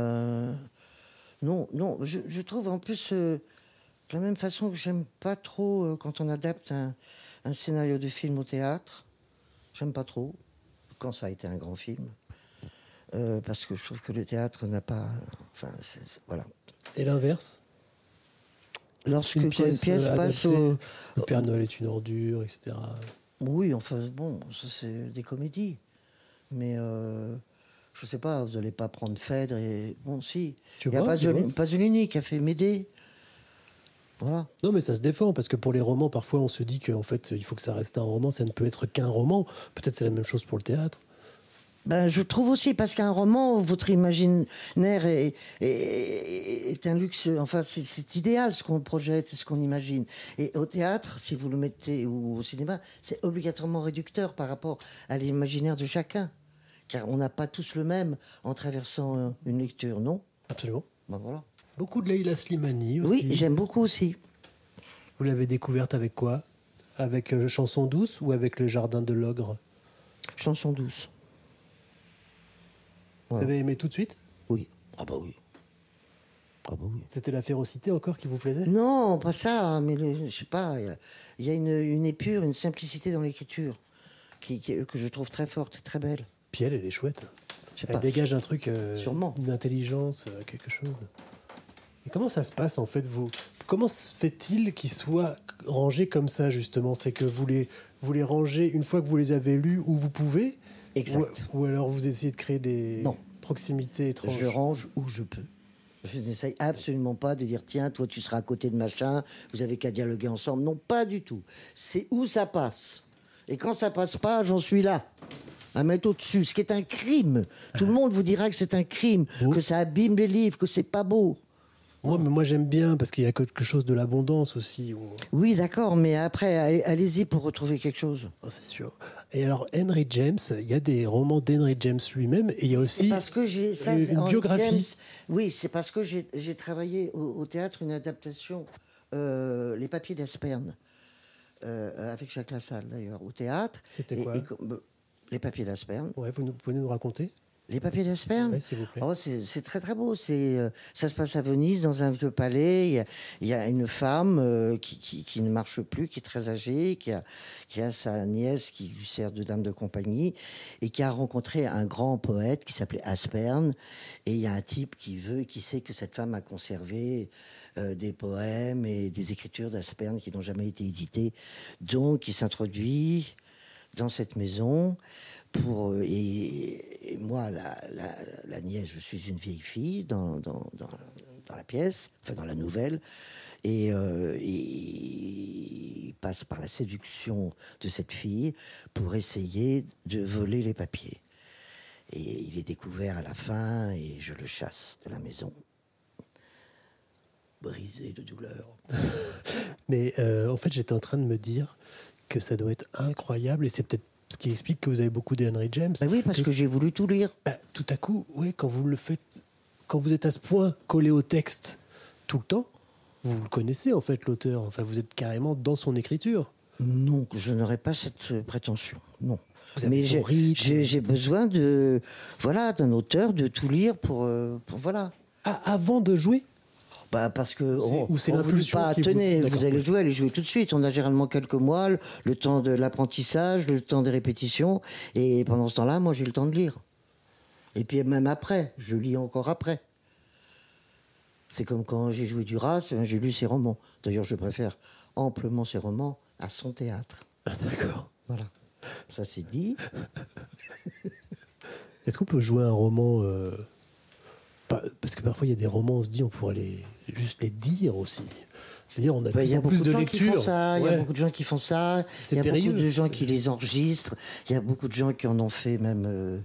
Non, je trouve en plus, de la même façon que j'aime pas trop quand on adapte un scénario de film au théâtre, j'aime pas trop, quand ça a été un grand film, parce que je trouve que le théâtre n'a pas... Enfin, voilà. Et l'inverse? Lorsque une pièce passe au... Le Père Noël est une ordure, etc. Oui, enfin, bon, ça c'est des comédies, mais... Je sais pas, vous n'allez pas prendre Phèdre et... Bon, si. Il n'y a Pasolini qui a fait Médée. Voilà. Non, mais ça se défend, parce que pour les romans, parfois, on se dit qu'en fait, il faut que ça reste un roman, ça ne peut être qu'un roman. Peut-être c'est la même chose pour le théâtre. Ben, je trouve aussi, parce qu'un roman, votre imaginaire est un luxe. Enfin, c'est idéal ce qu'on projette, ce qu'on imagine. Et au théâtre, si vous le mettez, ou au cinéma, c'est obligatoirement réducteur par rapport à l'imaginaire de chacun. Car on n'a pas tous le même en traversant une lecture, non ? Absolument. Ben voilà. Beaucoup de Leïla Slimani aussi. Oui, j'aime beaucoup aussi. Vous l'avez découverte avec quoi ? Avec Chanson douce ou avec Le Jardin de l'Ogre ? Chanson douce. Vous avez aimé tout de suite ? Oui. Ah bah oui. Ah bah oui. C'était la férocité encore qui vous plaisait ? Non, pas ça, mais je sais pas, il y a une épure, une simplicité dans l'écriture que je trouve très forte et très belle. Puis elle est chouette. Elle pas. dégage un truc, Sûrement. une intelligence, quelque chose. Et comment ça se passe en fait, vous ? Comment se fait-il qu'ils soient rangés comme ça justement ? C'est que vous les rangez une fois que vous les avez lus où vous pouvez ? Exact. Ou alors vous essayez de créer des proximités étranges ? Je range où je peux. Je n'essaye absolument pas de dire tiens, toi tu seras à côté de machin, vous avez qu'à dialoguer ensemble. Non, pas du tout. C'est où ça passe. Et quand ça passe pas, j'en suis là, à mettre au-dessus. Ce qui est un crime. Tout le monde vous dira que c'est un crime, que ça abîme les livres, que c'est pas beau. Ouais, mais moi j'aime bien parce qu'il y a quelque chose de l'abondance aussi. Oui, d'accord, mais après, allez-y pour retrouver quelque chose. Oh, c'est sûr. Et alors, Henry James, il y a des romans d'Henry James lui-même et il y a aussi parce que une biographie. James, oui, c'est parce que j'ai travaillé au théâtre une adaptation, Les Papiers d'Asperne, avec Jacques Lassalle d'ailleurs, au théâtre. C'était quoi ? Les Papiers d'Asperne. Ouais, vous pouvez nous raconter ? Les Papiers d'Asperne. Oui, s'il vous plaît. Oh, c'est très très beau. Ça se passe à Venise, dans un vieux palais. Il y a une femme qui ne marche plus, qui est très âgée, qui a sa nièce qui lui sert de dame de compagnie et qui a rencontré un grand poète qui s'appelait Asperne. Et il y a un type qui sait que cette femme a conservé des poèmes et des écritures d'Asperne qui n'ont jamais été édités. Donc, il s'introduit dans cette maison. Et moi, la nièce, je suis une vieille fille dans la pièce, enfin dans la nouvelle, et il passe par la séduction de cette fille pour essayer de voler les papiers. Et il est découvert à la fin, et je le chasse de la maison, brisé de douleur. Mais en fait, j'étais en train de me dire que ça doit être incroyable, et c'est peut-être ce qui explique que vous avez beaucoup d'Henry James. Ben oui, parce que j'ai voulu tout lire. Tout à coup, oui, quand vous le faites, quand vous êtes à ce point collé au texte tout le temps, vous le connaissez en fait, l'auteur. Enfin, vous êtes carrément dans son écriture. Non, je n'aurais pas cette prétention. Non. Mais j'ai besoin d'un auteur, de tout lire pour voilà. Ah, avant de jouer ? Parce que on c'est ne veut pas, tenez, vous allez jouer tout de suite. On a généralement quelques mois, le temps de l'apprentissage, le temps des répétitions. Et pendant ce temps-là, moi, j'ai le temps de lire. Et puis même après, je lis encore après. C'est comme quand j'ai joué Duras, j'ai lu ses romans. D'ailleurs, je préfère amplement ses romans à son théâtre. Ah, d'accord. Voilà. Ça, c'est dit. Est-ce qu'on peut jouer un roman parce que parfois, il y a des romans, on se dit, on pourrait juste les dire aussi. C'est-à-dire, on a il y a beaucoup de gens qui font ça. Il y a beaucoup de gens qui font ça. Il y a beaucoup de gens qui les enregistrent. Il y a beaucoup de gens qui en ont fait même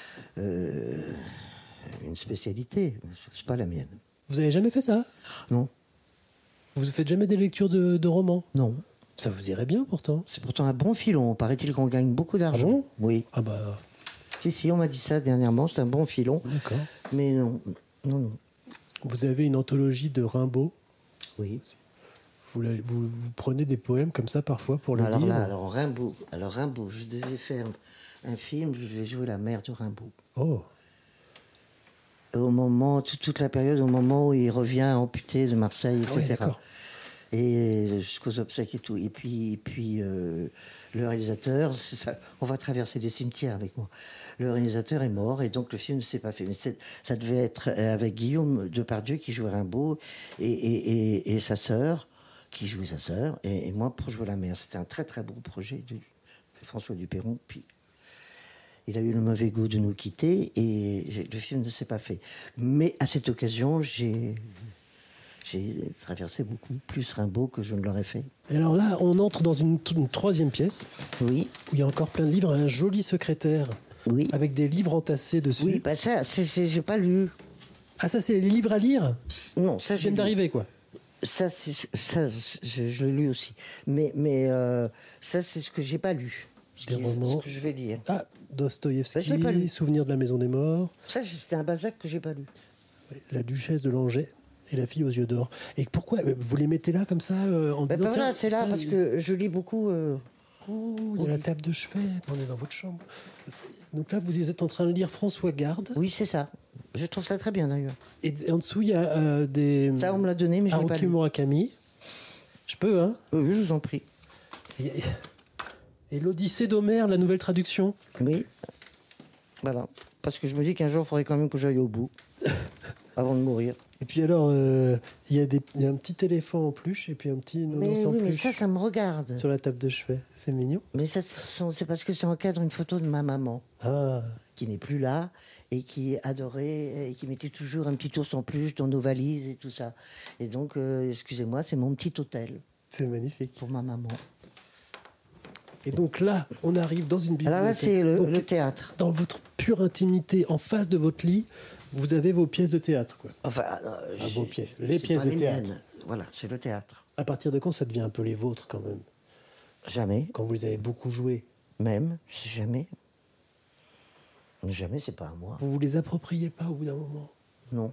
une spécialité. C'est pas la mienne. Vous avez jamais fait ça ? Non. Vous ne faites jamais des lectures de romans ? Non. Ça vous irait bien pourtant. C'est pourtant un bon filon. Paraît-il qu'on gagne beaucoup d'argent. Ah bon ? Oui. Ah bah. Si, on m'a dit ça dernièrement. C'est un bon filon. D'accord. Mais non. Vous avez une anthologie de Rimbaud. Oui. Vous prenez des poèmes comme ça parfois pour le lire. Alors Rimbaud, je devais faire un film. Je vais jouer la mère de Rimbaud. Oh. Au moment, toute la période, au moment où il revient amputé de Marseille, etc. Ouais, et jusqu'aux obsèques et tout. Et puis le réalisateur, on va traverser des cimetières avec moi. Le réalisateur est mort et donc le film ne s'est pas fait. Mais ça devait être avec Guillaume Depardieu qui jouait Rimbaud et sa sœur, qui jouait sa sœur, et moi pour jouer la mère. C'était un très très beau projet de François Duperron. Puis il a eu le mauvais goût de nous quitter et le film ne s'est pas fait. Mais à cette occasion, j'ai traversé beaucoup plus Rimbaud que je ne l'aurais fait. Et alors là, on entre dans une troisième pièce. Oui. Où il y a encore plein de livres. Un joli secrétaire. Oui. avec des livres entassés dessus. Oui, bah ça, j'ai pas lu. Ah, ça, c'est les livres à lire? Non, ça, Je viens d'arriver, quoi. Ça, je l'ai lu aussi. Mais ça, c'est ce que j'ai pas lu. Des romans. Ce que je vais lire. Ah, Dostoïevski, Bah, je l'ai pas lu. Souvenir de la Maison des Morts. Ça, c'était un Balzac que j'ai pas lu. La Duchesse de Langeais et La Fille aux yeux d'or. Et pourquoi vous les mettez là comme ça en Bah, disant voilà, tiens, c'est là ça, parce que je lis beaucoup. Oh, il y a la table de chevet. On est dans votre chambre. Donc là, vous êtes en train de lire François Garde. Oui, c'est ça. Je trouve ça très bien d'ailleurs. Et en dessous, il y a des. Ça, on me l'a donné, mais je l'ai pas Haruki lu. Murakami. Je peux, hein? Oui, je vous en prie. Et l'Odyssée d'Homère, la nouvelle traduction. Oui. Voilà. Parce que je me dis qu'un jour, il faudrait quand même que j'aille au bout. Avant de mourir. Et puis alors, il y a un petit éléphant en peluche et puis un petit nounours en oui, mais peluche ça me regarde. sur la table de chevet. C'est mignon. Mais ça, c'est parce que ça encadre une photo de ma maman. Ah. Qui n'est plus là et qui adorait et qui mettait toujours un petit ours en peluche dans nos valises et tout ça. Et donc, excusez-moi, c'est mon petit hôtel. C'est magnifique. Pour ma maman. Et donc là, on arrive dans une bibliothèque. Alors là, c'est le théâtre. Dans votre pure intimité, en face de votre lit, vous avez vos pièces de théâtre, quoi. Enfin, vos pièces, les pièces pas de les théâtre. miennes. Voilà, c'est le théâtre. À partir de quand ça devient un peu les vôtres, quand même? Jamais. Quand vous les avez beaucoup joués. Même, jamais. Jamais, c'est pas à moi. Vous vous les appropriez pas au bout d'un moment? Non.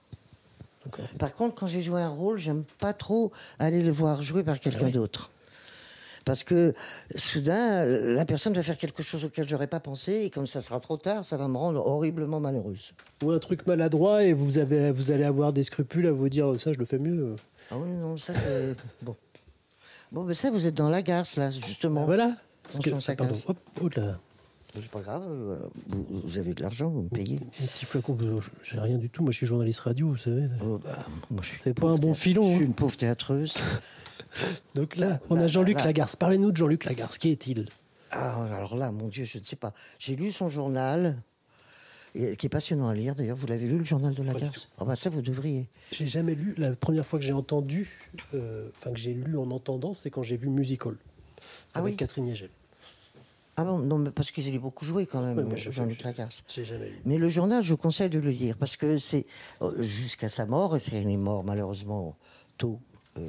Par contre, quand j'ai joué un rôle, j'aime pas trop aller le voir jouer par quelqu'un d'autre. Parce que soudain, la personne va faire quelque chose auquel j'aurais pas pensé, et comme ça sera trop tard, ça va me rendre horriblement malheureuse. Ou un truc maladroit et vous allez avoir des scrupules à vous dire ça, je le fais mieux. Ah oui, non, ça c'est bon. Bon, mais ça, vous êtes dans la garce là, justement. Voilà. Parce que, ça pardon. casse. Hop, oh là. C'est pas grave, vous avez de l'argent, vous me payez. Un petit flacon, j'ai rien du tout. Moi, je suis journaliste radio, vous savez. Moi, je suis c'est pas un bon filon. Je suis une pauvre théâtreuse. Donc là, on a Jean-Luc Lagarce. Parlez-nous de Jean-Luc Lagarce. Qui est-il? Alors là, mon Dieu, je ne sais pas. J'ai lu son journal, qui est passionnant à lire. D'ailleurs, vous l'avez lu, le journal de Lagarce? Ah bah ça, vous devriez. J'ai jamais lu. La première fois que j'ai entendu, que j'ai lu en entendant, c'est quand j'ai vu Musical avec Catherine Hegel. Ah bon, non, mais parce qu'il a beaucoup joué quand même, Oui, Jean-Luc Lagarce. J'ai jamais lu. Mais le journal, je conseille de le lire, parce que c'est jusqu'à sa mort, et il est mort malheureusement tôt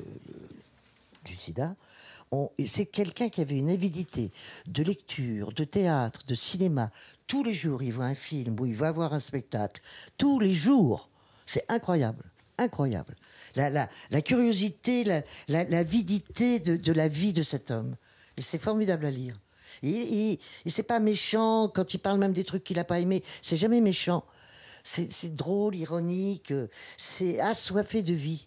du sida, et c'est quelqu'un qui avait une avidité de lecture, de théâtre, de cinéma. Tous les jours, il voit un film ou il va voir un spectacle. Tous les jours. C'est incroyable. Incroyable. La curiosité, l'avidité de la vie de cet homme. Et c'est formidable à lire. Et c'est pas méchant quand il parle même des trucs qu'il n'a pas aimés. C'est jamais méchant. C'est drôle, ironique. C'est assoiffé de vie.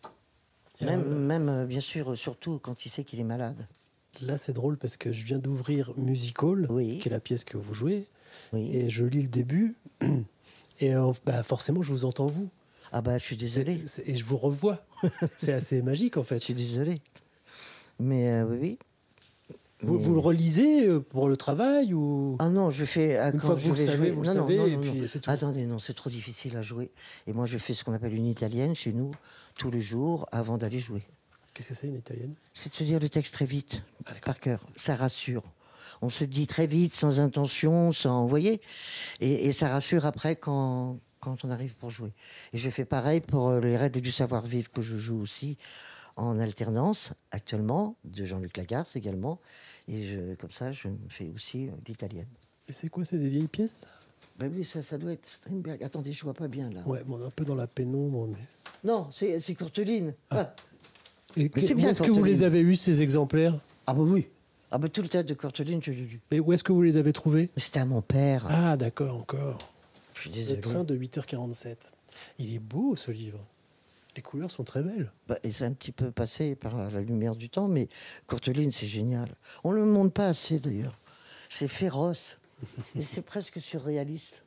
Même, bien sûr, surtout quand il sait qu'il est malade. Là, c'est drôle parce que je viens d'ouvrir Musical, qui est la pièce que vous jouez. Et je lis le début. Et forcément, je vous entends, vous. Ah bah, je suis désolé. Et je vous revois. C'est assez magique, en fait. Je suis désolé. Mais oui. Vous le relisez pour le travail ou... Ah non, je fais... Une fois que vous le savez, vous le savez, et puis c'est tout. Attendez, non, c'est trop difficile à jouer. Et moi, je fais ce qu'on appelle une italienne chez nous, tous les jours, avant d'aller jouer. Qu'est-ce que c'est, une italienne? C'est de se dire le texte très vite, par cœur. Ça rassure. On se dit très vite, sans intention, sans... Vous voyez, et ça rassure après quand on arrive pour jouer. Et je fais pareil pour les règles du savoir-vivre que je joue aussi en alternance, actuellement, de Jean-Luc Lagarce également. Et comme ça, je me fais aussi l'italienne. Et c'est quoi, c'est des vieilles pièces? Ben oui, ça doit être Strindberg. Attendez, je vois pas bien, là. Ouais, bon, un peu dans la pénombre, mais... Non, c'est Courteline. Ah. Et c'est bien. Est-ce que vous les avez eus, ces exemplaires? Ah bah oui. Ah bah tout le théâtre de Courteline, je l'ai lu. Mais où est-ce que vous les avez trouvés? C'était à mon père. Ah, d'accord, encore. Je suis désolé. Le train de 8h47. Il est beau, ce livre. Les couleurs sont très belles. Et c'est un petit peu passé par la lumière du temps, mais Courteline, c'est génial. On ne le montre pas assez, d'ailleurs. C'est féroce. Et c'est presque surréaliste.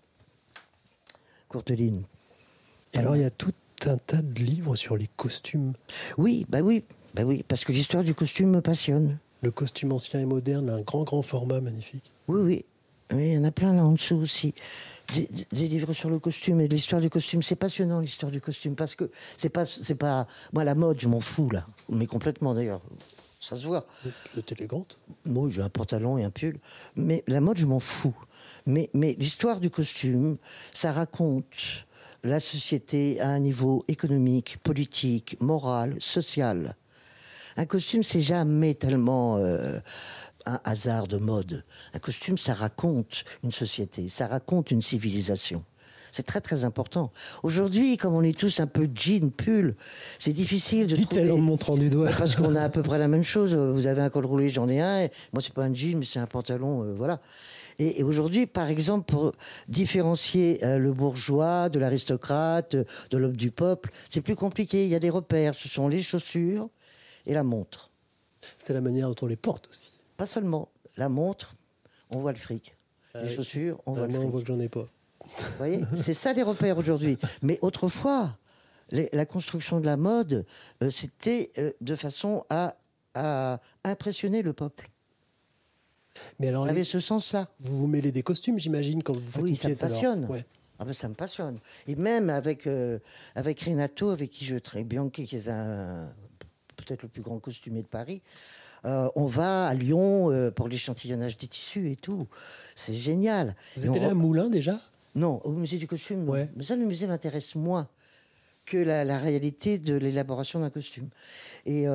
Courteline. Et alors, il y a tout un tas de livres sur les costumes. Oui, parce que l'histoire du costume me passionne. Le costume ancien et moderne, un grand format magnifique. Oui, il y en a plein là en dessous aussi. Des livres sur le costume et l'histoire du costume. C'est passionnant, l'histoire du costume, parce que c'est pas... Moi, la mode, je m'en fous, là. Mais complètement, d'ailleurs. ça se voit. Vous êtes élégante. Moi, j'ai un pantalon et un pull. Mais la mode, je m'en fous. Mais l'histoire du costume, ça raconte la société à un niveau économique, politique, moral, social. Un costume, c'est jamais tellement un hasard de mode. Un costume, ça raconte une société, ça raconte une civilisation. C'est très, très important. Aujourd'hui, comme on est tous un peu jean, pull, c'est difficile de Dit-elle en me montrant du doigt. Parce qu'on a à peu près la même chose. Vous avez un col roulé, j'en ai un. Moi, c'est pas un jean, mais c'est un pantalon, voilà. Et aujourd'hui, par exemple, pour différencier le bourgeois de l'aristocrate, de l'homme du peuple, c'est plus compliqué. Il y a des repères. Ce sont les chaussures et la montre. C'est la manière dont on les porte aussi. Pas seulement. La montre, on voit le fric. Les chaussures, on voit le fric. On voit que j'en ai pas. Vous voyez, c'est ça les repères aujourd'hui. Mais autrefois, la construction de la mode, c'était de façon à impressionner le peuple. Mais alors, ça avait ce sens-là. Vous vous mêlez des costumes, j'imagine, quand vous faites oui, une ça pièce. Me passionne. Ouais. Ah ben, ça me passionne. Et même avec Renato, avec qui je travaille, Bianchi, qui est peut-être le plus grand costumier de Paris, on va à Lyon pour l'échantillonnage des tissus et tout. C'est génial. Vous étiez là à Moulins déjà ? Non, au musée du costume, non. Ouais. Mais ça, le musée m'intéresse moins que la réalité de l'élaboration d'un costume. Et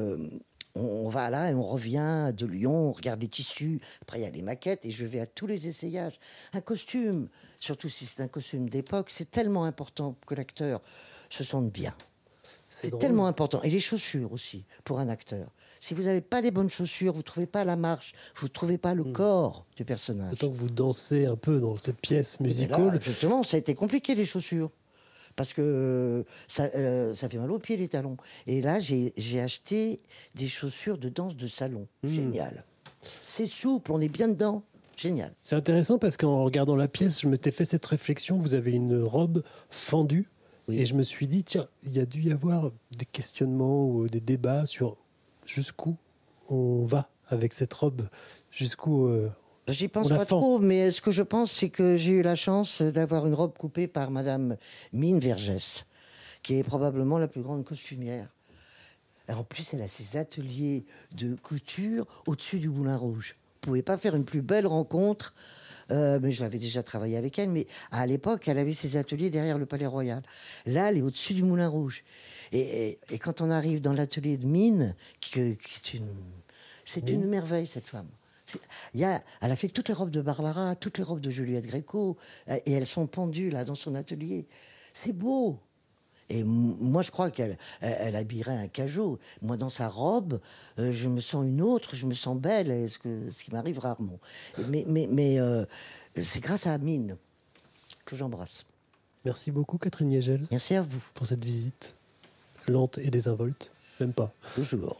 on va là et on revient de Lyon, on regarde les tissus. Après, il y a les maquettes et je vais à tous les essayages. Un costume, surtout si c'est un costume d'époque, c'est tellement important que l'acteur se sente bien. C'est tellement important. Et les chaussures aussi, pour un acteur. Si vous n'avez pas les bonnes chaussures, vous ne trouvez pas la marche, vous ne trouvez pas le corps du personnage. D'autant que vous dansez un peu dans cette pièce musicale. Là, justement, ça a été compliqué, les chaussures. Parce que ça fait mal aux pieds, les talons. Et là, j'ai acheté des chaussures de danse de salon. Génial. C'est souple, on est bien dedans. Génial. C'est intéressant parce qu'en regardant la pièce, je m'étais fait cette réflexion. Vous avez une robe fendue. Oui. Et je me suis dit, tiens, il y a dû y avoir des questionnements ou des débats sur jusqu'où on va avec cette robe, jusqu'où J'y pense pas trop, mais ce que je pense, c'est que j'ai eu la chance d'avoir une robe coupée par Madame Mine Vergès, qui est probablement la plus grande costumière. Et en plus, elle a ses ateliers de couture au-dessus du Moulin Rouge. Vous ne pouvez pas faire une plus belle rencontre. Mais je l'avais déjà travaillé avec elle, mais à l'époque, elle avait ses ateliers derrière le Palais Royal. Là, elle est au-dessus du Moulin Rouge. Et quand on arrive dans l'atelier de Mine, c'est une merveille, cette femme. Elle a fait toutes les robes de Barbara, toutes les robes de Juliette Gréco, et elles sont pendues là dans son atelier. C'est beau. Et moi, je crois qu'elle habillerait un cajot. Moi, dans sa robe, je me sens une autre, je me sens belle, ce qui m'arrive rarement. Mais c'est grâce à Mine que j'embrasse. Merci beaucoup, Catherine Niégel. Merci à vous. Pour cette visite lente et désinvolte. Même pas. Toujours.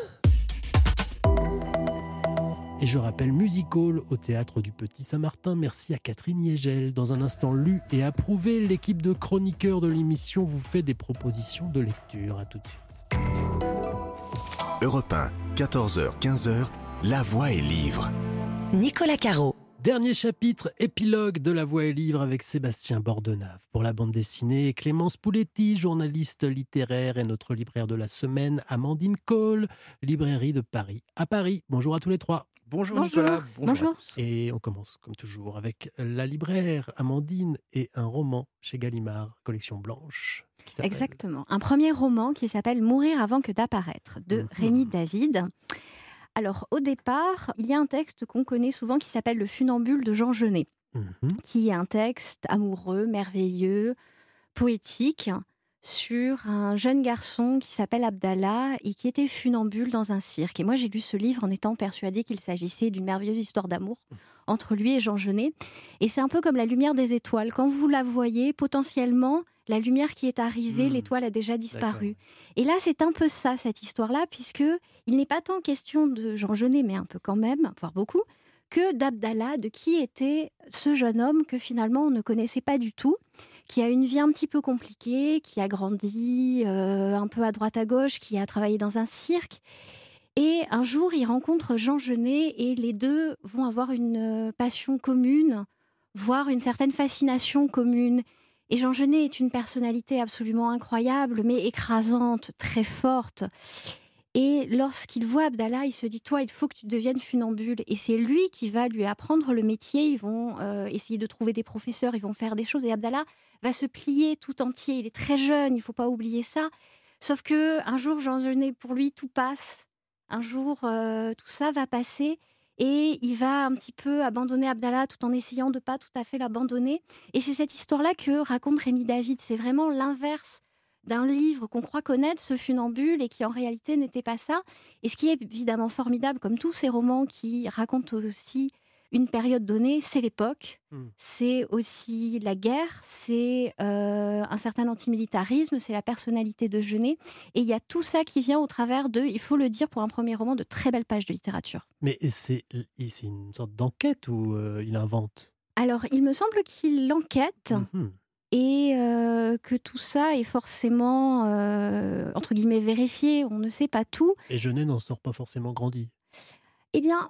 Et je rappelle Musical au Théâtre du Petit Saint-Martin. Merci à Catherine Niégel. Dans un instant lu et approuvé, l'équipe de chroniqueurs de l'émission vous fait des propositions de lecture. À tout de suite. Europe 1, 14h, 15h, La Voix est livre. Nicolas Caro. Dernier chapitre, épilogue de La Voix est livre avec Sébastien Bordenave. Pour la bande dessinée, Clémence Pouletti, journaliste littéraire, et notre libraire de la semaine, Amandine Cole, librairie de Paris. À Paris, bonjour à tous les trois. Bonjour Nicolas, bonjour à tous. Et on commence comme toujours avec la libraire Amandine et un roman chez Gallimard, collection blanche. Exactement, un premier roman qui s'appelle Mourir avant que d'apparaître, de Rémi David. Alors, au départ, il y a un texte qu'on connaît souvent qui s'appelle Le Funambule de Jean Genet, qui est un texte amoureux, merveilleux, poétique, sur un jeune garçon qui s'appelle Abdallah et qui était funambule dans un cirque. Et moi, j'ai lu ce livre en étant persuadée qu'il s'agissait d'une merveilleuse histoire d'amour entre lui et Jean Genet. Et c'est un peu comme la lumière des étoiles. Quand vous la voyez, potentiellement, la lumière qui est arrivée, l'étoile a déjà disparu. D'accord. Et là, c'est un peu ça, cette histoire-là, puisqu'il n'est pas tant question de Jean Genet, mais un peu quand même, voire beaucoup, que d'Abdallah, de qui était ce jeune homme que finalement on ne connaissait pas du tout, qui a une vie un petit peu compliquée, qui a grandi un peu à droite à gauche, qui a travaillé dans un cirque. Et un jour, il rencontre Jean Genet et les deux vont avoir une passion commune, voire une certaine fascination commune. Et Jean Genet est une personnalité absolument incroyable, mais écrasante, très forte. Et lorsqu'il voit Abdallah, il se dit, toi, il faut que tu deviennes funambule. Et c'est lui qui va lui apprendre le métier. Ils vont essayer de trouver des professeurs, ils vont faire des choses. Et Abdallah va se plier tout entier. Il est très jeune, il ne faut pas oublier ça. Sauf qu'un jour, Jean Genet, pour lui, tout passe. Un jour, tout ça va passer. Et il va un petit peu abandonner Abdallah tout en essayant de ne pas tout à fait l'abandonner. Et c'est cette histoire-là que raconte Rémi David. C'est vraiment l'inverse d'un livre qu'on croit connaître, ce funambule, et qui en réalité n'était pas ça. Et ce qui est évidemment formidable, comme tous ces romans qui racontent aussi une période donnée, c'est l'époque, c'est aussi la guerre, c'est un certain antimilitarisme, c'est la personnalité de Genet. Et il y a tout ça qui vient au travers de, il faut le dire pour un premier roman, de très belles pages de littérature. Mais c'est une sorte d'enquête où il invente? Alors, il me semble qu'il enquête. Et que tout ça est forcément, entre guillemets, vérifié. On ne sait pas tout. Et Genet n'en sort pas forcément grandi. Eh bien,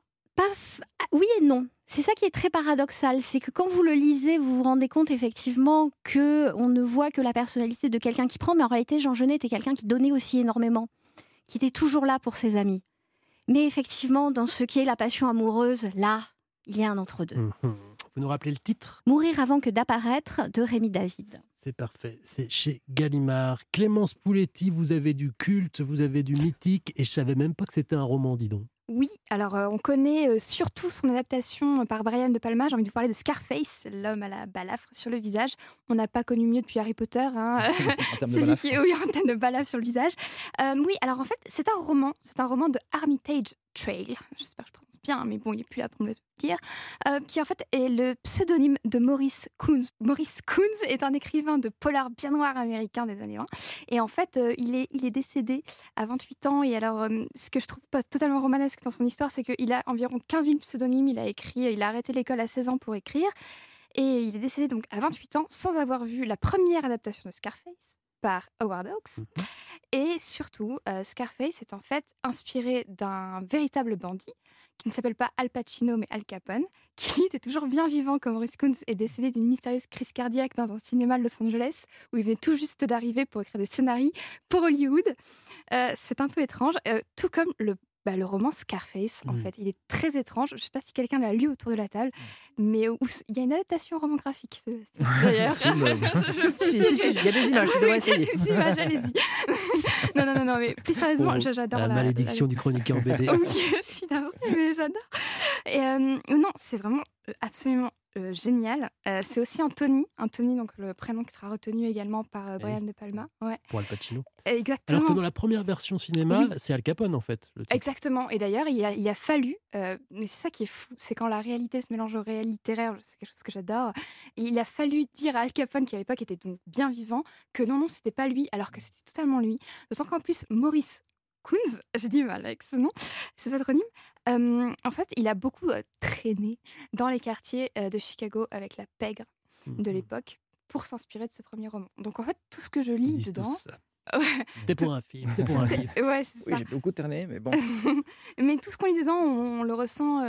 oui et non. C'est ça qui est très paradoxal. C'est que quand vous le lisez, vous vous rendez compte effectivement qu'on ne voit que la personnalité de quelqu'un qui prend. Mais en réalité, Jean Genet était quelqu'un qui donnait aussi énormément, qui était toujours là pour ses amis. Mais effectivement, dans ce qui est la passion amoureuse, là, il y a un entre-deux. Vous nous rappelez le titre ? Mourir avant que d'apparaître, de Rémi David. C'est parfait, c'est chez Gallimard. Clémence Pouletti, vous avez du culte, vous avez du mythique, et je savais même pas que c'était un roman, dis donc. Oui, alors on connaît surtout son adaptation par Brian De Palma. J'ai envie de vous parler de Scarface, l'homme à la balafre sur le visage. On n'a pas connu mieux depuis Harry Potter. Hein. Celui qui a eu un thème de balafre sur le visage. Oui, alors en fait, c'est un roman de Armitage Trail. J'espère que je prononce bien, mais bon, il n'est plus là pour me le dire. Qui en fait est le pseudonyme de Maurice Kunz. Maurice Kunz est un écrivain de polar bien noir américain des années 20. Et en fait, il est décédé à 28 ans. Et alors, ce que je trouve pas totalement romanesque dans son histoire, c'est qu'il a environ 15 000 pseudonymes. Il a arrêté l'école à 16 ans pour écrire. Et il est décédé donc à 28 ans sans avoir vu la première adaptation de Scarface par Howard Hawks. Et surtout, Scarface est en fait inspiré d'un véritable bandit qui ne s'appelle pas Al Pacino mais Al Capone, qui était toujours bien vivant quand Maurice Kunz est décédé d'une mystérieuse crise cardiaque dans un cinéma de Los Angeles où il venait tout juste d'arriver pour écrire des scénarios pour Hollywood. C'est un peu étrange, tout comme le roman Scarface, en fait. Il est très étrange. Je ne sais pas si quelqu'un l'a lu autour de la table, mais il y a une adaptation roman graphique, d'ailleurs. Si, il y a des images, tu devrais essayer. Des images, allez-y. non, mais plus sérieusement, j'adore la malédiction du chroniqueur BD. Oui, je suis navrée, mais j'adore. Et non, c'est vraiment absolument génial. C'est aussi Anthony, donc le prénom qui sera retenu également par Brian De Palma. Ouais. Pour Al Pacino. Exactement. Alors que dans la première version cinéma, c'est Al Capone en fait. Le titre. Exactement. Et d'ailleurs, il a fallu, mais c'est ça qui est fou, c'est quand la réalité se mélange au réel littéraire, c'est quelque chose que j'adore. Et il a fallu dire à Al Capone, qui à l'époque était donc bien vivant, que non, c'était pas lui, alors que c'était totalement lui. D'autant qu'en plus, Maurice Kunz, j'ai dit mal avec ce nom, c'est patronyme. En fait, il a beaucoup traîné dans les quartiers de Chicago avec la pègre de l'époque pour s'inspirer de ce premier roman. Donc en fait, tout ce que je lis dedans... C'était pour un film. Ouais, c'est ça. Oui, j'ai beaucoup traîné, mais bon. Mais tout ce qu'on lit dedans, on le ressent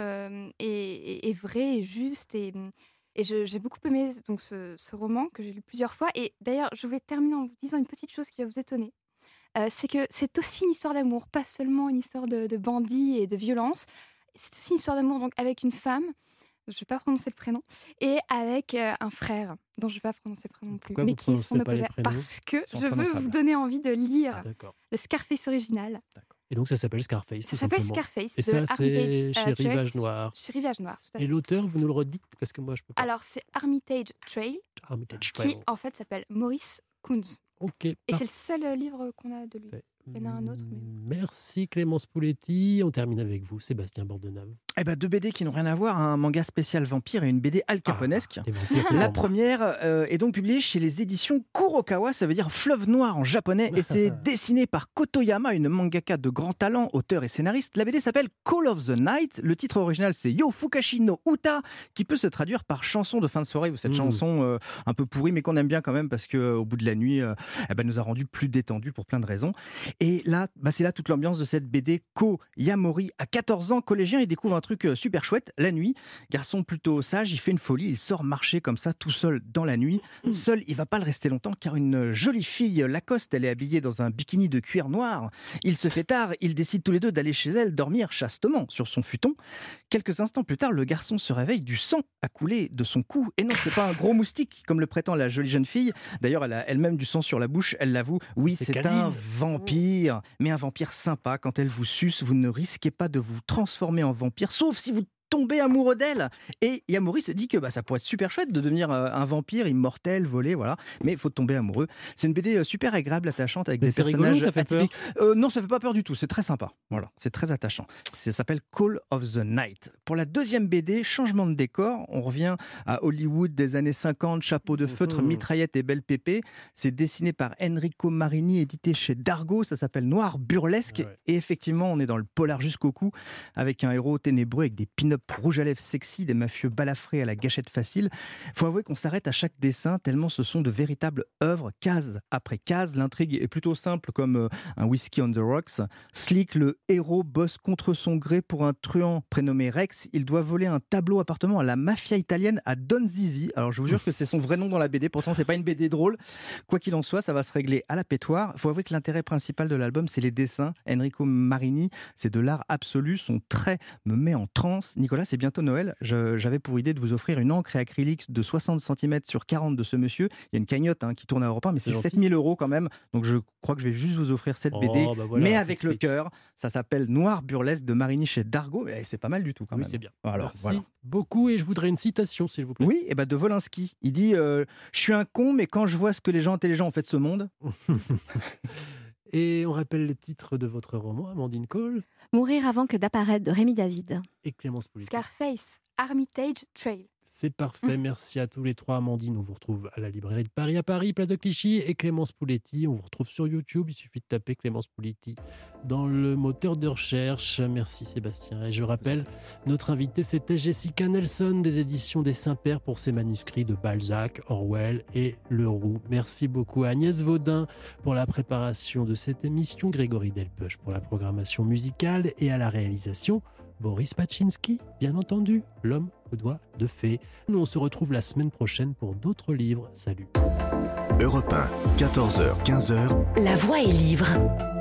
est vrai et juste. Et j'ai beaucoup aimé donc, ce roman que j'ai lu plusieurs fois. Et d'ailleurs, je voulais terminer en vous disant une petite chose qui va vous étonner. C'est que c'est aussi une histoire d'amour, pas seulement une histoire de bandits et de violence. C'est aussi une histoire d'amour donc avec une femme, je ne vais pas prononcer le prénom, et avec un frère, dont je ne vais pas prononcer le prénom non plus, mais qui est son opposé. Parce que je veux vous donner envie de lire le Scarface original. Et donc ça s'appelle Scarface. Ça s'appelle Scarface. Et ça, c'est chez Rivage Noir. Chez Rivage Noir, tout à fait. Et l'auteur, vous nous le redites parce que moi je peux pas. Alors c'est Armitage Trail, qui en fait s'appelle Maurice Kunz. Ok. Et c'est le seul livre qu'on a de lui. Il y en a un autre. Mais... Merci Clémence Pouletti. On termine avec vous, Sébastien Bordenave. Deux BD qui n'ont rien à voir, un manga spécial vampire et une BD Al Caponesque. La première est donc publiée chez les éditions Kurokawa, ça veut dire fleuve noir en japonais, et c'est dessiné par Kotoyama, une mangaka de grand talent, auteur et scénariste. La BD s'appelle Call of the Night. Le titre original, c'est Yo Fukashi no Uta, qui peut se traduire par chanson de fin de soirée, ou cette chanson un peu pourrie, mais qu'on aime bien quand même parce qu'au bout de la nuit, nous a rendu plus détendus pour plein de raisons. Et là, c'est là toute l'ambiance de cette BD. Ko Yamori, à 14 ans, collégien, il découvre un truc super chouette, la nuit. Garçon plutôt sage, il fait une folie, il sort marcher comme ça tout seul dans la nuit. Seul, il va pas le rester longtemps car une jolie fille Lacoste, elle est habillée dans un bikini de cuir noir. Il se fait tard, ils décident tous les deux d'aller chez elle dormir chastement sur son futon. Quelques instants plus tard, le garçon se réveille, du sang a coulé de son cou. Et non, c'est pas un gros moustique comme le prétend la jolie jeune fille. D'ailleurs, elle a elle-même du sang sur la bouche, elle l'avoue. Oui, c'est un vampire, mais un vampire sympa. Quand elle vous suce, vous ne risquez pas de vous transformer en vampire, sauf si vous tombé amoureux d'elle. Et Yamori se dit que ça pourrait être super chouette de devenir un vampire immortel, volé, voilà. Mais il faut tomber amoureux. C'est une BD super agréable, attachante, avec des personnages atypiques. Non, ça fait pas peur du tout. C'est très sympa. Voilà, c'est très attachant. Ça s'appelle Call of the Night. Pour la deuxième BD, changement de décor. On revient à Hollywood des années 50, chapeau de feutre, mitraillette et belle pépé. C'est dessiné par Enrico Marini, édité chez Dargaud. Ça s'appelle Noir Burlesque. Ouais. Et effectivement, on est dans le polar jusqu'au cou, avec un héros ténébreux, avec des pin-up rouge à lèvres sexy, des mafieux balafrés à la gâchette facile. Faut avouer qu'on s'arrête à chaque dessin tellement ce sont de véritables œuvres, case après case. L'intrigue est plutôt simple comme un whisky on the rocks. Slick, le héros, bosse contre son gré pour un truand prénommé Rex. Il doit voler un tableau appartement à la mafia italienne à Don Zizi. Alors je vous jure que c'est son vrai nom dans la BD, pourtant c'est pas une BD drôle. Quoi qu'il en soit, ça va se régler à la pétoire. Faut avouer que l'intérêt principal de l'album, c'est les dessins. Enrico Marini, c'est de l'art absolu. Son trait me met en transe. Nicolas, c'est bientôt Noël. J'avais pour idée de vous offrir une encre acrylique de 60 cm sur 40 de ce monsieur. Il y a une cagnotte qui tourne à Europe 1, mais c'est 7 000 € quand même. Donc je crois que je vais juste vous offrir cette BD, voilà, mais avec le cœur. Ça s'appelle Noir Burlesque de Marini chez Dargaud. Et c'est pas mal du tout quand même. Oui, c'est bien. Alors, merci beaucoup. Et je voudrais une citation, s'il vous plaît. Oui, de Wolinski. Il dit je suis un con, mais quand je vois ce que les gens intelligents ont fait de ce monde. Et on rappelle le titre de votre roman, Amandine Cole. Mourir avant que d'apparaître, de Rémi David. Et Clémence Pouletti. Scarface, Armitage Trail. C'est parfait, merci à tous les trois. Amandine, on vous retrouve à la librairie de Paris, à Paris, place de Clichy. Et Clémence Pouletti, on vous retrouve sur YouTube. Il suffit de taper Clémence Pouletti dans le moteur de recherche. Merci Sébastien. Et je rappelle, notre invitée, c'était Jessica Nelson des éditions des Saint-Pères pour ses manuscrits de Balzac, Orwell et Leroux. Merci beaucoup à Agnès Vaudin pour la préparation de cette émission, Grégory Delpech pour la programmation musicale et à la réalisation, Boris Paczynski, bien entendu, l'homme aux doigts de fée. Nous, on se retrouve la semaine prochaine pour d'autres livres. Salut. Europe 1, 14h, 15h. La voix est livre.